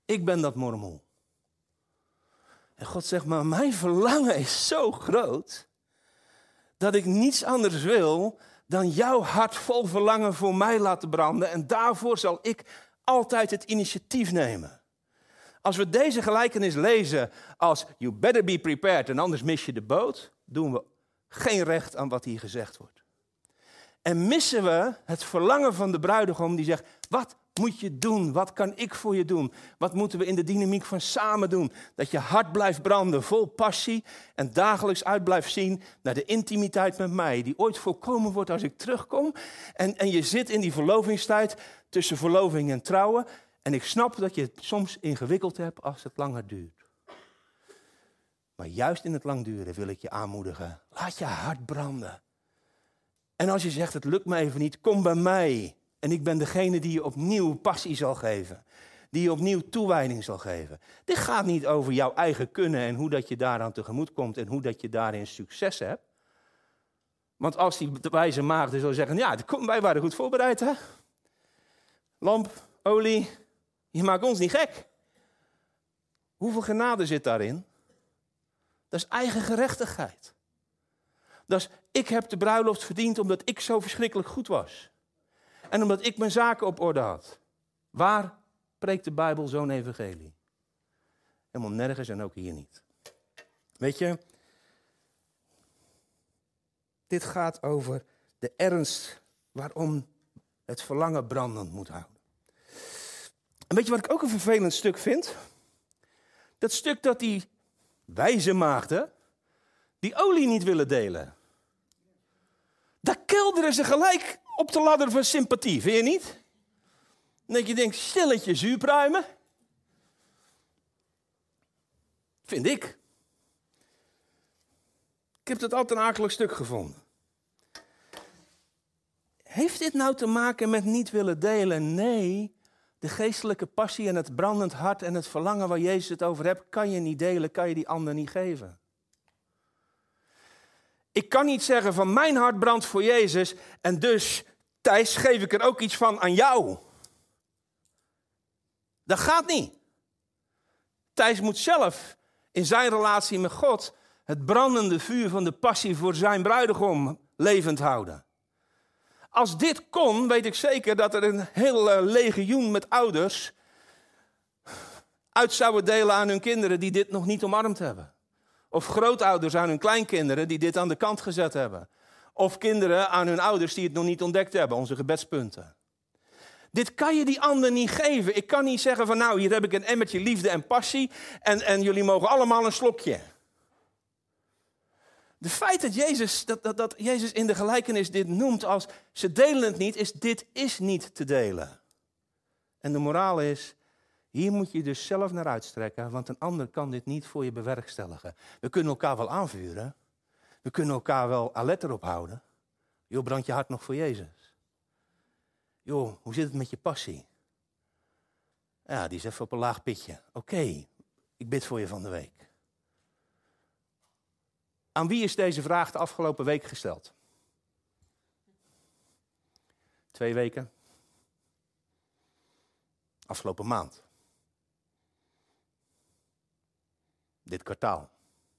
Ik ben dat mormel. En God zegt, maar mijn verlangen is zo groot, dat ik niets anders wil dan jouw hart vol verlangen voor mij laten branden. En daarvoor zal ik altijd het initiatief nemen. Als we deze gelijkenis lezen als you better be prepared en anders mis je de boot, doen we geen recht aan wat hier gezegd wordt. En missen we het verlangen van de bruidegom die zegt, wat moet je doen? Wat kan ik voor je doen? Wat moeten we in de dynamiek van samen doen? Dat je hart blijft branden, vol passie en dagelijks uit blijft zien naar de intimiteit met mij, die ooit volkomen wordt als ik terugkom. En, en je zit in die verlovingstijd tussen verloving en trouwen. En ik snap dat je het soms ingewikkeld hebt als het langer duurt. Maar juist in het lang duren wil ik je aanmoedigen. Laat je hart branden. En als je zegt, het lukt me even niet, kom bij mij. En ik ben degene die je opnieuw passie zal geven. Die je opnieuw toewijding zal geven. Dit gaat niet over jouw eigen kunnen en hoe dat je daaraan tegemoet komt en hoe dat je daarin succes hebt. Want als die wijze maagden zou zeggen, ja, wij waren goed voorbereid, hè? Lamp, olie, je maakt ons niet gek. Hoeveel genade zit daarin? Dat is eigen gerechtigheid. Dat is, ik heb de bruiloft verdiend omdat ik zo verschrikkelijk goed was. En omdat ik mijn zaken op orde had. Waar preekt de Bijbel zo'n evangelie? Helemaal nergens en ook hier niet. Weet je, dit gaat over de ernst waarom het verlangen brandend moet houden. En weet je wat ik ook een vervelend stuk vind? Dat stuk dat die wijze maagden die olie niet willen delen. Daar kelderen ze gelijk op de ladder van sympathie, vind je niet? Dat je denkt, stilletje zuurpruimen. Vind ik. Ik heb dat altijd een akelig stuk gevonden. Heeft dit nou te maken met niet willen delen? Nee, de geestelijke passie en het brandend hart en het verlangen waar Jezus het over hebt, kan je niet delen, kan je die ander niet geven. Ik kan niet zeggen van mijn hart brandt voor Jezus en dus, Thijs, geef ik er ook iets van aan jou. Dat gaat niet. Thijs moet zelf in zijn relatie met God het brandende vuur van de passie voor zijn bruidegom levend houden. Als dit kon, weet ik zeker dat er een heel uh, legioen met ouders uit zouden delen aan hun kinderen die dit nog niet omarmd hebben. Of grootouders aan hun kleinkinderen die dit aan de kant gezet hebben. Of kinderen aan hun ouders die het nog niet ontdekt hebben, onze gebedspunten. Dit kan je die ander niet geven. Ik kan niet zeggen van nou, hier heb ik een emmertje liefde en passie en, en jullie mogen allemaal een slokje. De feit dat Jezus, dat, dat, dat Jezus in de gelijkenis dit noemt als ze delen het niet, is dit is niet te delen. En de moraal is, hier moet je dus zelf naar uitstrekken, want een ander kan dit niet voor je bewerkstelligen. We kunnen elkaar wel aanvuren, we kunnen elkaar wel alert erop houden. Joh, brand je hart nog voor Jezus? Joh, hoe zit het met je passie? Ja, die is even op een laag pitje. Oké, okay, ik bid voor je van de week. Aan wie is deze vraag de afgelopen week gesteld? Twee weken? Afgelopen maand? Dit kwartaal?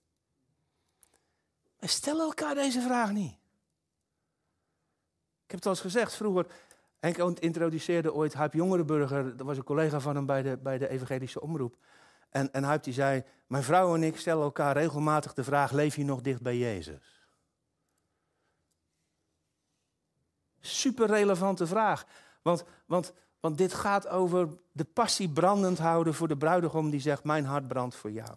We stellen elkaar deze vraag niet. Ik heb het al eens gezegd, vroeger, Henk introduceerde ooit Huip Jongerenburger, dat was een collega van hem bij de, bij de evangelische omroep. En, en Huip die zei, mijn vrouw en ik stellen elkaar regelmatig de vraag, leef je nog dicht bij Jezus? Super relevante vraag. Want, want, want dit gaat over de passie brandend houden voor de bruidegom die zegt, mijn hart brandt voor jou.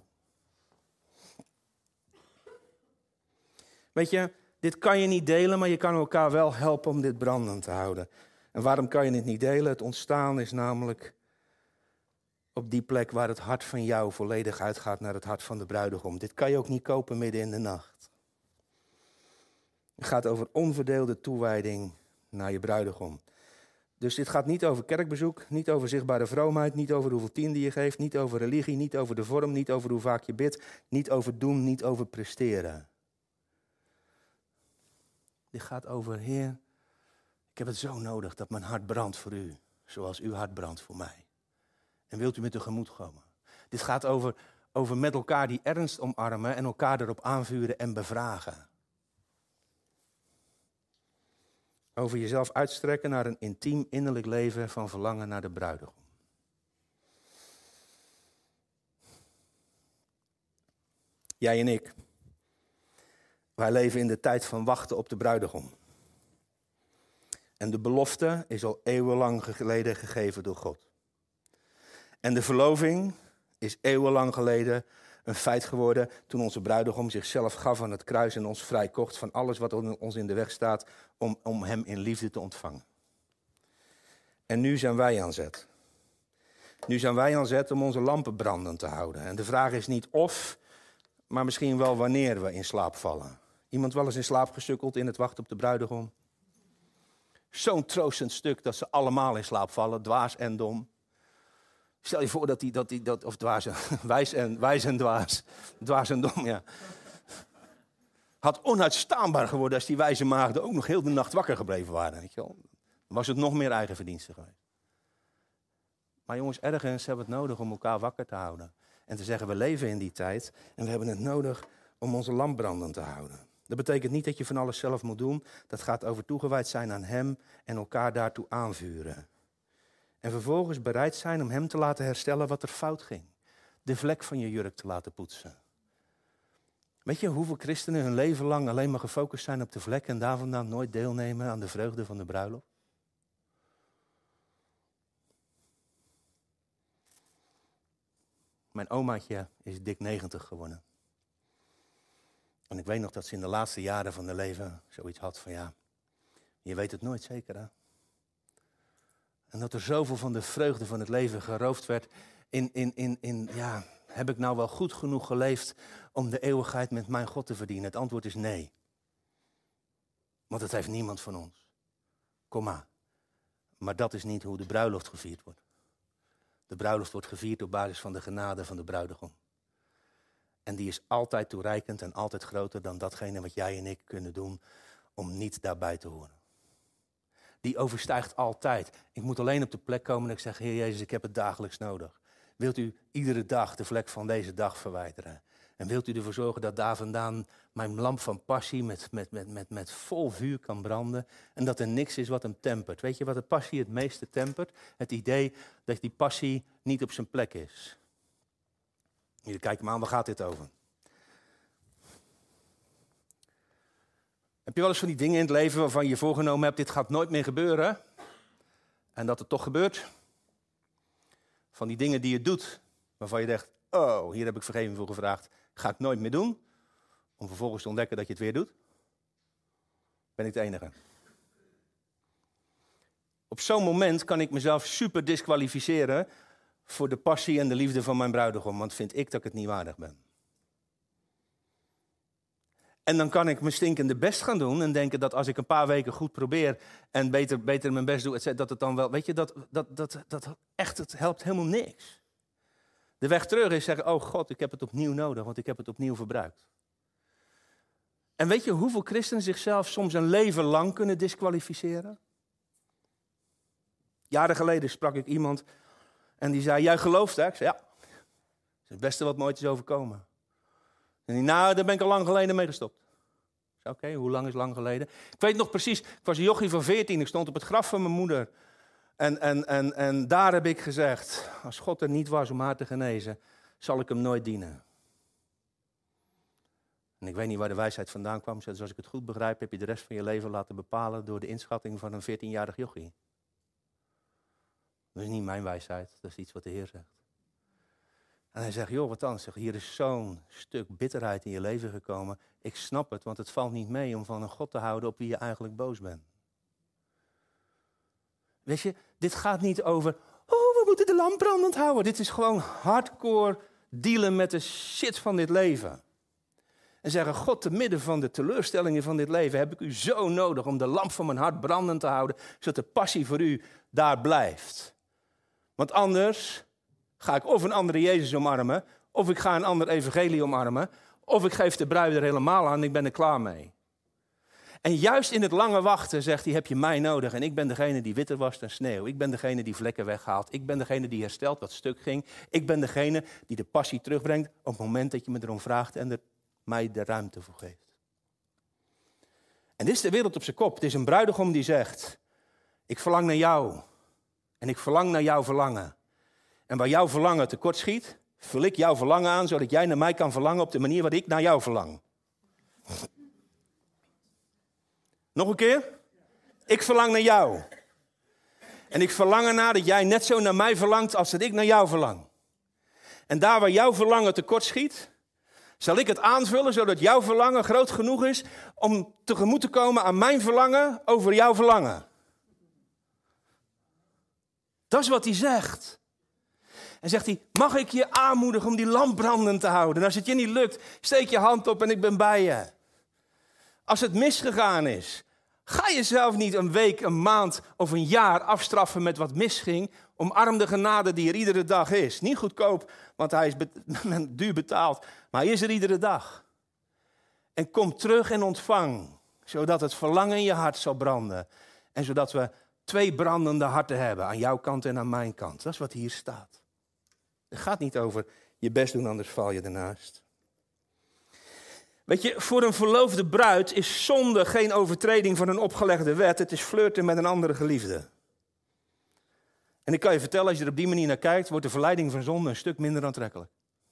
Weet je, dit kan je niet delen, maar je kan elkaar wel helpen om dit brandend te houden. En waarom kan je het niet delen? Het ontstaan is namelijk op die plek waar het hart van jou volledig uitgaat naar het hart van de bruidegom. Dit kan je ook niet kopen midden in de nacht. Het gaat over onverdeelde toewijding naar je bruidegom. Dus dit gaat niet over kerkbezoek, niet over zichtbare vroomheid, niet over hoeveel tiende je geeft, niet over religie, niet over de vorm, niet over hoe vaak je bidt, niet over doen, niet over presteren. Dit gaat over, Heer, ik heb het zo nodig dat mijn hart brandt voor u, zoals uw hart brandt voor mij. En wilt u me tegemoet komen? Dit gaat over, over met elkaar die ernst omarmen en elkaar erop aanvuren en bevragen. Over jezelf uitstrekken naar een intiem innerlijk leven van verlangen naar de bruidegom. Jij en ik, wij leven in de tijd van wachten op de bruidegom. En de belofte is al eeuwenlang geleden gegeven door God. En de verloving is eeuwenlang geleden een feit geworden toen onze bruidegom zichzelf gaf aan het kruis en ons vrijkocht van alles wat ons in de weg staat om, om hem in liefde te ontvangen. En nu zijn wij aan zet. Nu zijn wij aan zet om onze lampen brandend te houden. En de vraag is niet of, maar misschien wel wanneer we in slaap vallen. Iemand wel eens in slaap gesukkeld in het wachten op de bruidegom? Zo'n troostend stuk dat ze allemaal in slaap vallen, dwaas en dom. Stel je voor dat die, dat die, dat, of dwaas, wijs en, wijs en dwaas, dwaas en dom, ja. Had onuitstaanbaar geworden als die wijze maagden ook nog heel de nacht wakker gebleven waren. Weet je wel. Dan was het nog meer eigen verdienste geweest. Maar jongens, ergens hebben we het nodig om elkaar wakker te houden. En te zeggen, we leven in die tijd en we hebben het nodig om onze lamp brandend te houden. Dat betekent niet dat je van alles zelf moet doen. Dat gaat over toegewijd zijn aan hem en elkaar daartoe aanvuren. En vervolgens bereid zijn om hem te laten herstellen wat er fout ging. De vlek van je jurk te laten poetsen. Weet je hoeveel christenen hun leven lang alleen maar gefocust zijn op de vlek en daar vandaan nooit deelnemen aan de vreugde van de bruiloft? Mijn omaatje is dik negentig geworden. En ik weet nog dat ze in de laatste jaren van haar leven zoiets had van ja, je weet het nooit zeker hè. En dat er zoveel van de vreugde van het leven geroofd werd in, in, in, in ja, heb ik nou wel goed genoeg geleefd om de eeuwigheid met mijn God te verdienen? Het antwoord is nee. Want dat heeft niemand van ons. Kom maar. Maar dat is niet hoe de bruiloft gevierd wordt. De bruiloft wordt gevierd op basis van de genade van de bruidegom. En die is altijd toereikend en altijd groter dan datgene wat jij en ik kunnen doen om niet daarbij te horen. Die overstijgt altijd. Ik moet alleen op de plek komen en ik zeg, Heer Jezus, ik heb het dagelijks nodig. Wilt u iedere dag de vlek van deze dag verwijderen? En wilt u ervoor zorgen dat daar vandaan mijn lamp van passie met, met, met, met, met vol vuur kan branden? En dat er niks is wat hem tempert. Weet je wat de passie het meeste tempert? Het idee dat die passie niet op zijn plek is. Jullie kijken me aan, waar gaat dit over? Heb je wel eens van die dingen in het leven waarvan je voorgenomen hebt, dit gaat nooit meer gebeuren? En dat het toch gebeurt? Van die dingen die je doet, waarvan je denkt, oh, hier heb ik vergeving voor gevraagd, ga ik nooit meer doen. Om vervolgens te ontdekken dat je het weer doet. Ben ik de enige? Op zo'n moment kan ik mezelf super disqualificeren voor de passie en de liefde van mijn bruidegom, want vind ik dat ik het niet waardig ben. En dan kan ik mijn stinkende best gaan doen en denken dat als ik een paar weken goed probeer en beter, beter mijn best doe, dat het dan wel, weet je, dat, dat, dat, dat echt, het helpt helemaal niks. De weg terug is zeggen, oh God, ik heb het opnieuw nodig, want ik heb het opnieuw verbruikt. En weet je hoeveel christenen zichzelf soms een leven lang kunnen disqualificeren? Jaren geleden sprak ik iemand en die zei, jij gelooft hè? Ik zei, ja, dat is het beste wat me ooit is overkomen. En die, nou, daar ben ik al lang geleden mee gestopt. Oké, okay, hoe lang is lang geleden? Ik weet nog precies, ik was een jochie van veertien, ik stond op het graf van mijn moeder. En, en, en, en daar heb ik gezegd, als God er niet was om haar te genezen, zal ik hem nooit dienen. En ik weet niet waar de wijsheid vandaan kwam. Dus als ik het goed begrijp, heb je de rest van je leven laten bepalen door de inschatting van een veertienjarig jochie. Dat is niet mijn wijsheid, dat is iets wat de Heer zegt. En hij zegt, joh, wat dan? Zeg, hier is zo'n stuk bitterheid in je leven gekomen. Ik snap het, want het valt niet mee om van een God te houden op wie je eigenlijk boos bent. Weet je, dit gaat niet over, oh, we moeten de lamp brandend houden. Dit is gewoon hardcore dealen met de shit van dit leven. En zeggen, God, te midden van de teleurstellingen van dit leven heb ik u zo nodig om de lamp van mijn hart brandend te houden, zodat de passie voor u daar blijft. Want anders ga ik of een andere Jezus omarmen, of ik ga een ander evangelie omarmen, of ik geef de bruid er helemaal aan en ik ben er klaar mee. En juist in het lange wachten zegt hij, heb je mij nodig. En ik ben degene die witter was dan sneeuw. Ik ben degene die vlekken weghaalt. Ik ben degene die herstelt wat stuk ging. Ik ben degene die de passie terugbrengt op het moment dat je me erom vraagt en er mij de ruimte voor geeft. En dit is de wereld op zijn kop. Het is een bruidegom die zegt, ik verlang naar jou. En ik verlang naar jouw verlangen. En waar jouw verlangen tekort schiet, vul ik jouw verlangen aan, zodat jij naar mij kan verlangen op de manier waar ik naar jou verlang. Nog een keer? Ik verlang naar jou. En ik verlang ernaar dat jij net zo naar mij verlangt als dat ik naar jou verlang. En daar waar jouw verlangen tekort schiet, zal ik het aanvullen zodat jouw verlangen groot genoeg is om tegemoet te komen aan mijn verlangen over jouw verlangen. Dat is wat hij zegt. En zegt hij, mag ik je aanmoedigen om die lamp brandend te houden? En als het je niet lukt, steek je hand op en ik ben bij je. Als het misgegaan is, ga jezelf niet een week, een maand of een jaar afstraffen met wat misging. Omarm de genade die er iedere dag is. Niet goedkoop, want hij is be- duur betaald, maar hij is er iedere dag. En kom terug en ontvang, zodat het verlangen in je hart zal branden. En zodat we twee brandende harten hebben, aan jouw kant en aan mijn kant. Dat is wat hier staat. Het gaat niet over je best doen, anders val je ernaast. Weet je, voor een verloofde bruid is zonde geen overtreding van een opgelegde wet. Het is flirten met een andere geliefde. En ik kan je vertellen, als je er op die manier naar kijkt, wordt de verleiding van zonde een stuk minder aantrekkelijk.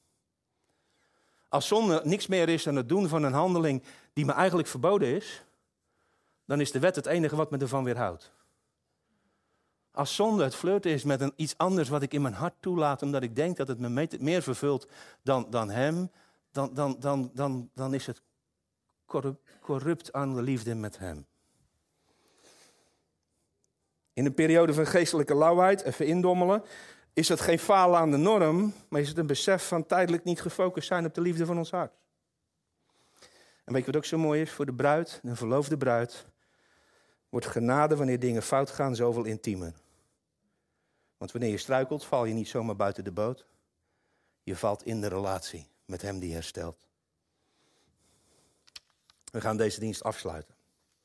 Als zonde niks meer is dan het doen van een handeling die me eigenlijk verboden is, dan is de wet het enige wat me ervan weerhoudt. Als zonde het flirten is met een, iets anders wat ik in mijn hart toelaat, omdat ik denk dat het me meer vervult dan, dan hem, dan, dan, dan, dan, dan is het corrupt, corrupt aan de liefde met hem. In een periode van geestelijke lauwheid, even indommelen, is dat geen falen aan de norm, maar is het een besef van tijdelijk niet gefocust zijn op de liefde van ons hart. En weet je wat ook zo mooi is voor de bruid, een verloofde bruid, wordt genade wanneer dingen fout gaan zoveel intiemer. Want wanneer je struikelt, val je niet zomaar buiten de boot. Je valt in de relatie met hem die herstelt. We gaan deze dienst afsluiten.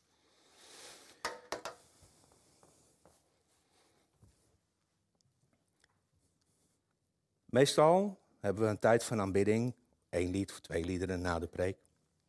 Meestal hebben we een tijd van aanbidding, één lied of twee liederen na de preek.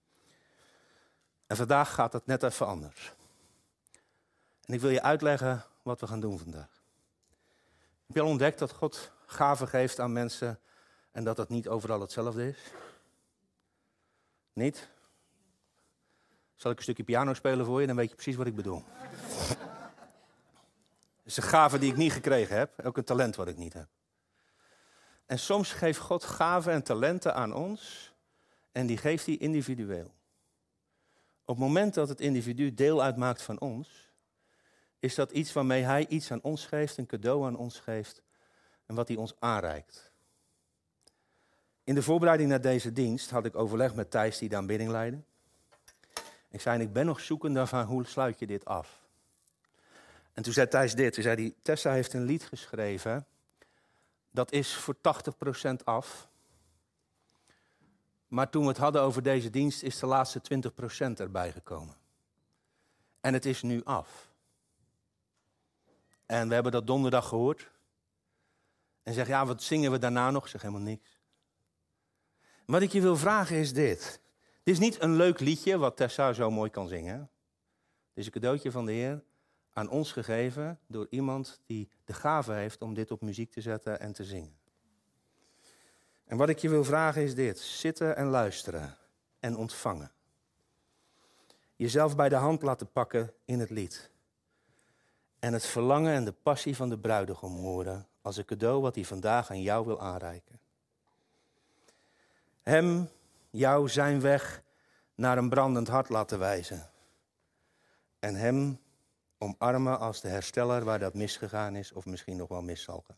En vandaag gaat het net even anders. En ik wil je uitleggen wat we gaan doen vandaag. Heb je al ontdekt dat God gaven geeft aan mensen en dat dat niet overal hetzelfde is? Niet? Zal ik een stukje piano spelen voor je, dan weet je precies wat ik bedoel. Het is een gave die ik niet gekregen heb, ook een talent wat ik niet heb. En soms geeft God gaven en talenten aan ons en die geeft hij individueel. Op het moment dat het individu deel uitmaakt van ons, is dat iets waarmee hij iets aan ons geeft, een cadeau aan ons geeft en wat hij ons aanreikt. In de voorbereiding naar deze dienst had ik overleg met Thijs die de aanbidding leidde. Ik zei, ik ben nog zoekende van hoe sluit je dit af? En toen zei Thijs dit, toen zei hij, Tessa heeft een lied geschreven, dat is voor tachtig procent af. Maar toen we het hadden over deze dienst is de laatste twintig procent erbij gekomen. En het is nu af. En we hebben dat donderdag gehoord. En zeg, ja, wat zingen we daarna nog? Ik zeg, helemaal niks. Wat ik je wil vragen is dit. Dit is niet een leuk liedje wat Tessa zo mooi kan zingen. Het is een cadeautje van de Heer aan ons gegeven door iemand die de gave heeft om dit op muziek te zetten en te zingen. En wat ik je wil vragen is dit. Zitten en luisteren en ontvangen. Jezelf bij de hand laten pakken in het lied. En het verlangen en de passie van de bruidegom horen als een cadeau wat hij vandaag aan jou wil aanreiken. Hem, jou, zijn weg naar een brandend hart laten wijzen. En hem omarmen als de hersteller waar dat misgegaan is of misschien nog wel mis zal gaan.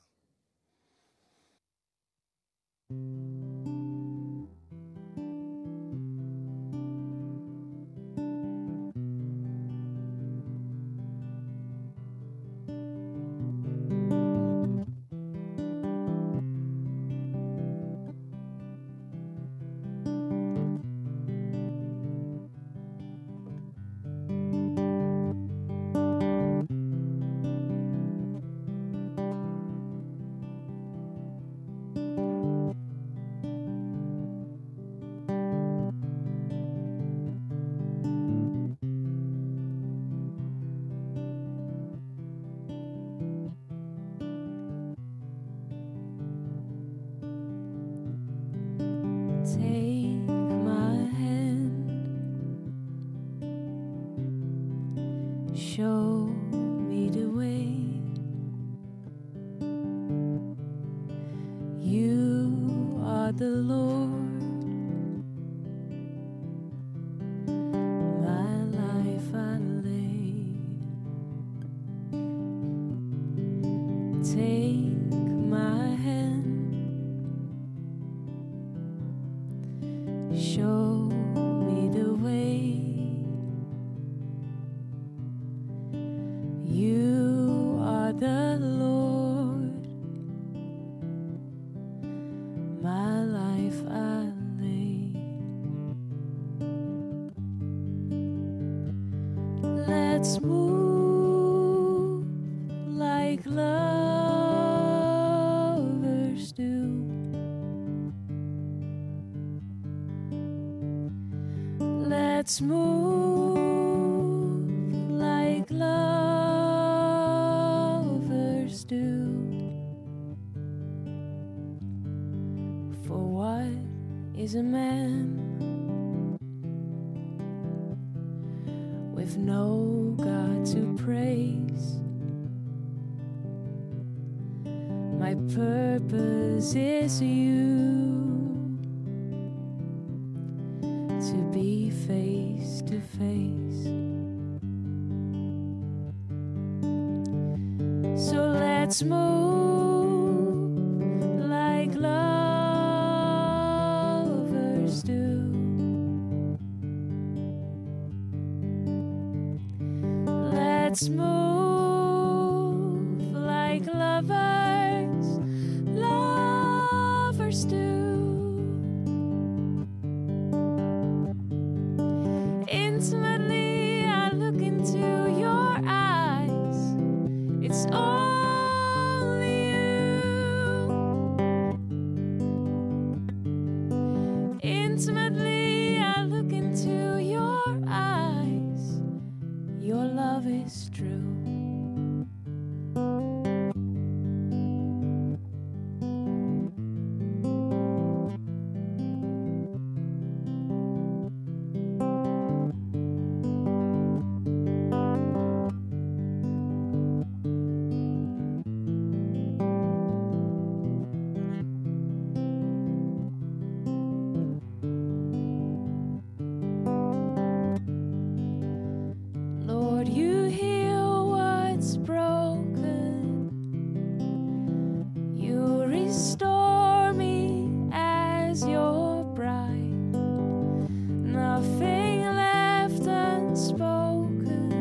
Take my hand, show me the way. You are the Lord, my life I lay. Take my hand, show me the way. You are the Lord, my life I lay. Let's move like lovers do. Let's move like lovers do. For what is a man with no God to praise? My purpose is you, to be face to face. So let's move like lovers do. Let's move like lovers, lovers do. Intimately, I look into your eyes. It's only you. Intimately, I look into your eyes. Your love is true. Lord, you heal what's broken. You restore me as your bride. Nothing left unspoken.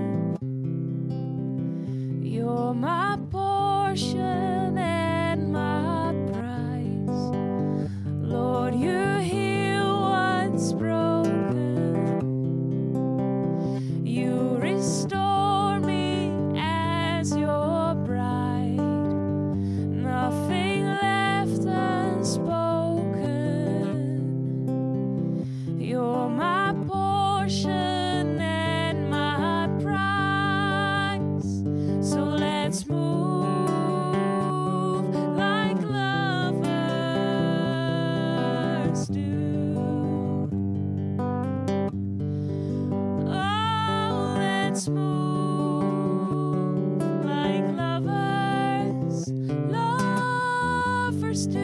You're my portion and my prize. Lord, you heal what's broken. You restore me as your bride. Nothing left unspoken. You're my portion and my prize. So let's move like lovers do. Oh, let's move like lovers, lovers do.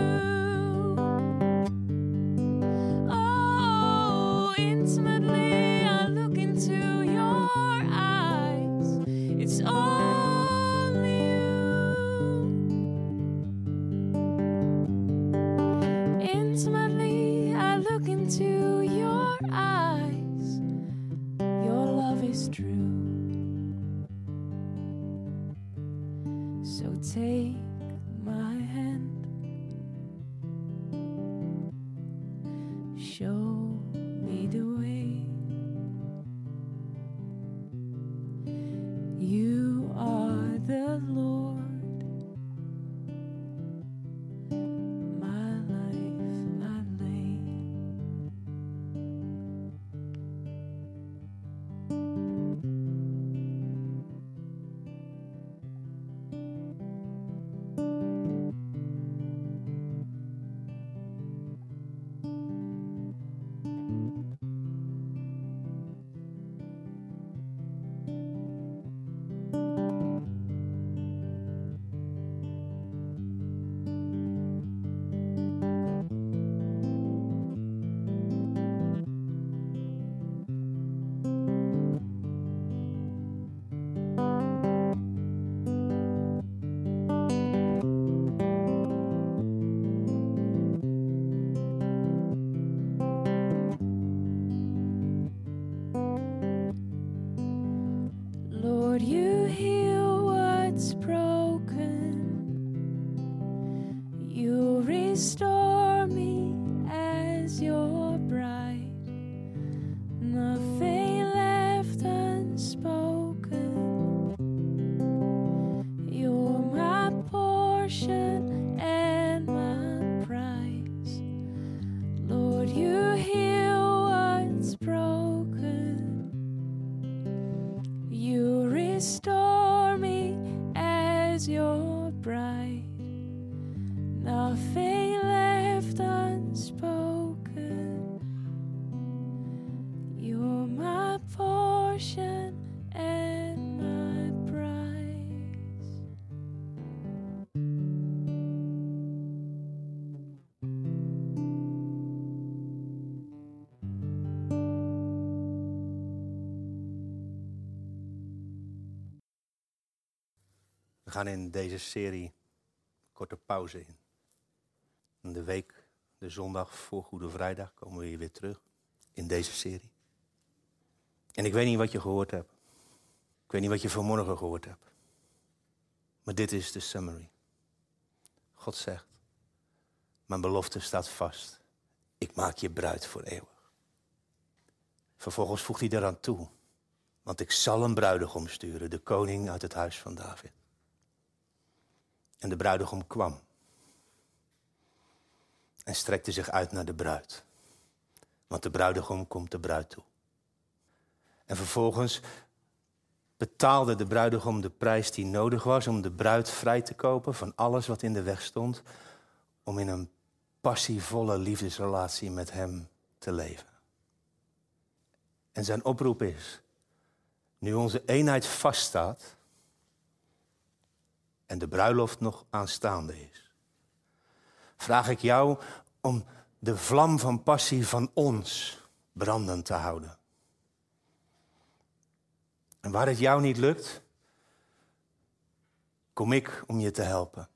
Oh, intimately I look into your eyes. It's only you. Intimately I look into your eyes. Your love is true. So take my hand, show me the way. You are the Lord, my life I lay. restore me as your bride. Nothing left unspoken. You're my portion and my prize. Lord, you heal what's broken. You restore me as your bride. Nothing left unspoken. You're my portion and my prize. We gaan in deze serie korte pauze in. In de week, de zondag voor Goede Vrijdag, komen we hier weer terug in deze serie. En ik weet niet wat je gehoord hebt. Ik weet niet wat je vanmorgen gehoord hebt. Maar dit is de summary. God zegt, mijn belofte staat vast. Ik maak je bruid voor eeuwig. Vervolgens voegt hij eraan toe. Want ik zal een bruidegom sturen, de koning uit het huis van David. En de bruidegom kwam. En strekte zich uit naar de bruid. Want de bruidegom komt de bruid toe. En vervolgens betaalde de bruidegom de prijs die nodig was om de bruid vrij te kopen van alles wat in de weg stond. Om in een passievolle liefdesrelatie met hem te leven. En zijn oproep is, nu onze eenheid vaststaat en de bruiloft nog aanstaande is, vraag ik jou om de vlam van passie van ons brandend te houden. En waar het jou niet lukt, kom ik om je te helpen.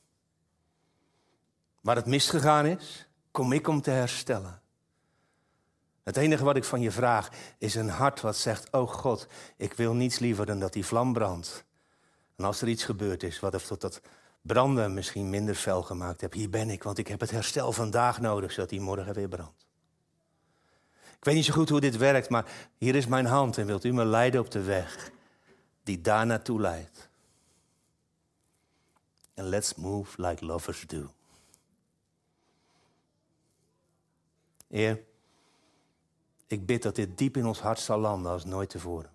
Waar het misgegaan is, kom ik om te herstellen. Het enige wat ik van je vraag is een hart wat zegt, oh God, ik wil niets liever dan dat die vlam brandt. En als er iets gebeurd is wat er tot dat branden misschien minder fel gemaakt heb, hier ben ik, want ik heb het herstel vandaag nodig, zodat die morgen weer brandt. Ik weet niet zo goed hoe dit werkt, maar hier is mijn hand en wilt u me leiden op de weg die daar naartoe leidt. And let's move like lovers do. Heer, ik bid dat dit diep in ons hart zal landen als nooit tevoren.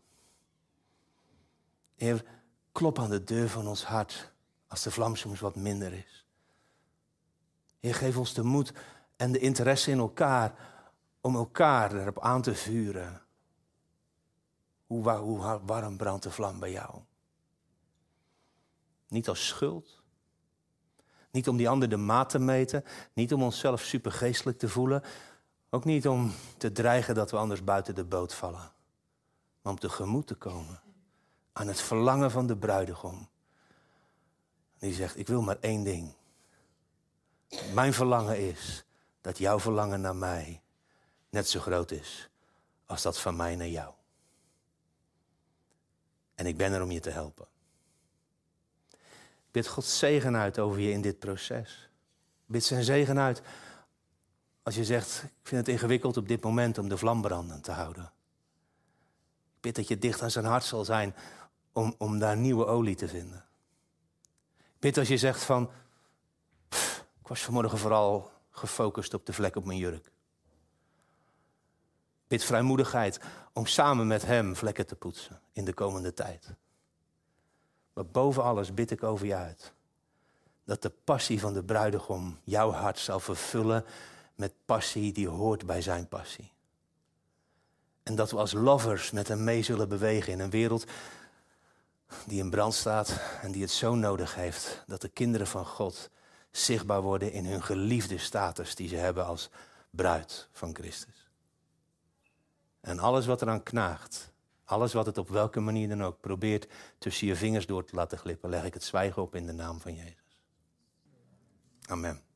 Heer, klop aan de deur van ons hart als de vlam soms wat minder is. Heer, geef ons de moed en de interesse in elkaar om elkaar erop aan te vuren. Hoe, wa- hoe warm brandt de vlam bij jou? Niet als schuld. Niet om die ander de maat te meten. Niet om onszelf supergeestelijk te voelen. Ook niet om te dreigen dat we anders buiten de boot vallen. Maar om tegemoet te komen aan het verlangen van de bruidegom. Die zegt, ik wil maar één ding. Mijn verlangen is dat jouw verlangen naar mij net zo groot is als dat van mij naar jou. En ik ben er om je te helpen. Ik bid Gods zegen uit over je in dit proces. Ik bid zijn zegen uit als je zegt, ik vind het ingewikkeld op dit moment om de vlam brandend te houden. Ik bid dat je dicht aan zijn hart zal zijn om, om daar nieuwe olie te vinden. Ik bid als je zegt van, pff, ik was vanmorgen vooral gefocust op de vlek op mijn jurk. Ik bid vrijmoedigheid om samen met hem vlekken te poetsen in de komende tijd. Maar boven alles bid ik over je uit. Dat de passie van de bruidegom jouw hart zal vervullen met passie die hoort bij zijn passie. En dat we als lovers met hem mee zullen bewegen in een wereld die in brand staat en die het zo nodig heeft dat de kinderen van God zichtbaar worden in hun geliefde status die ze hebben als bruid van Christus. En alles wat eraan knaagt, alles wat het op welke manier dan ook probeert tussen je vingers door te laten glippen, leg ik het zwijgen op in de naam van Jezus. Amen.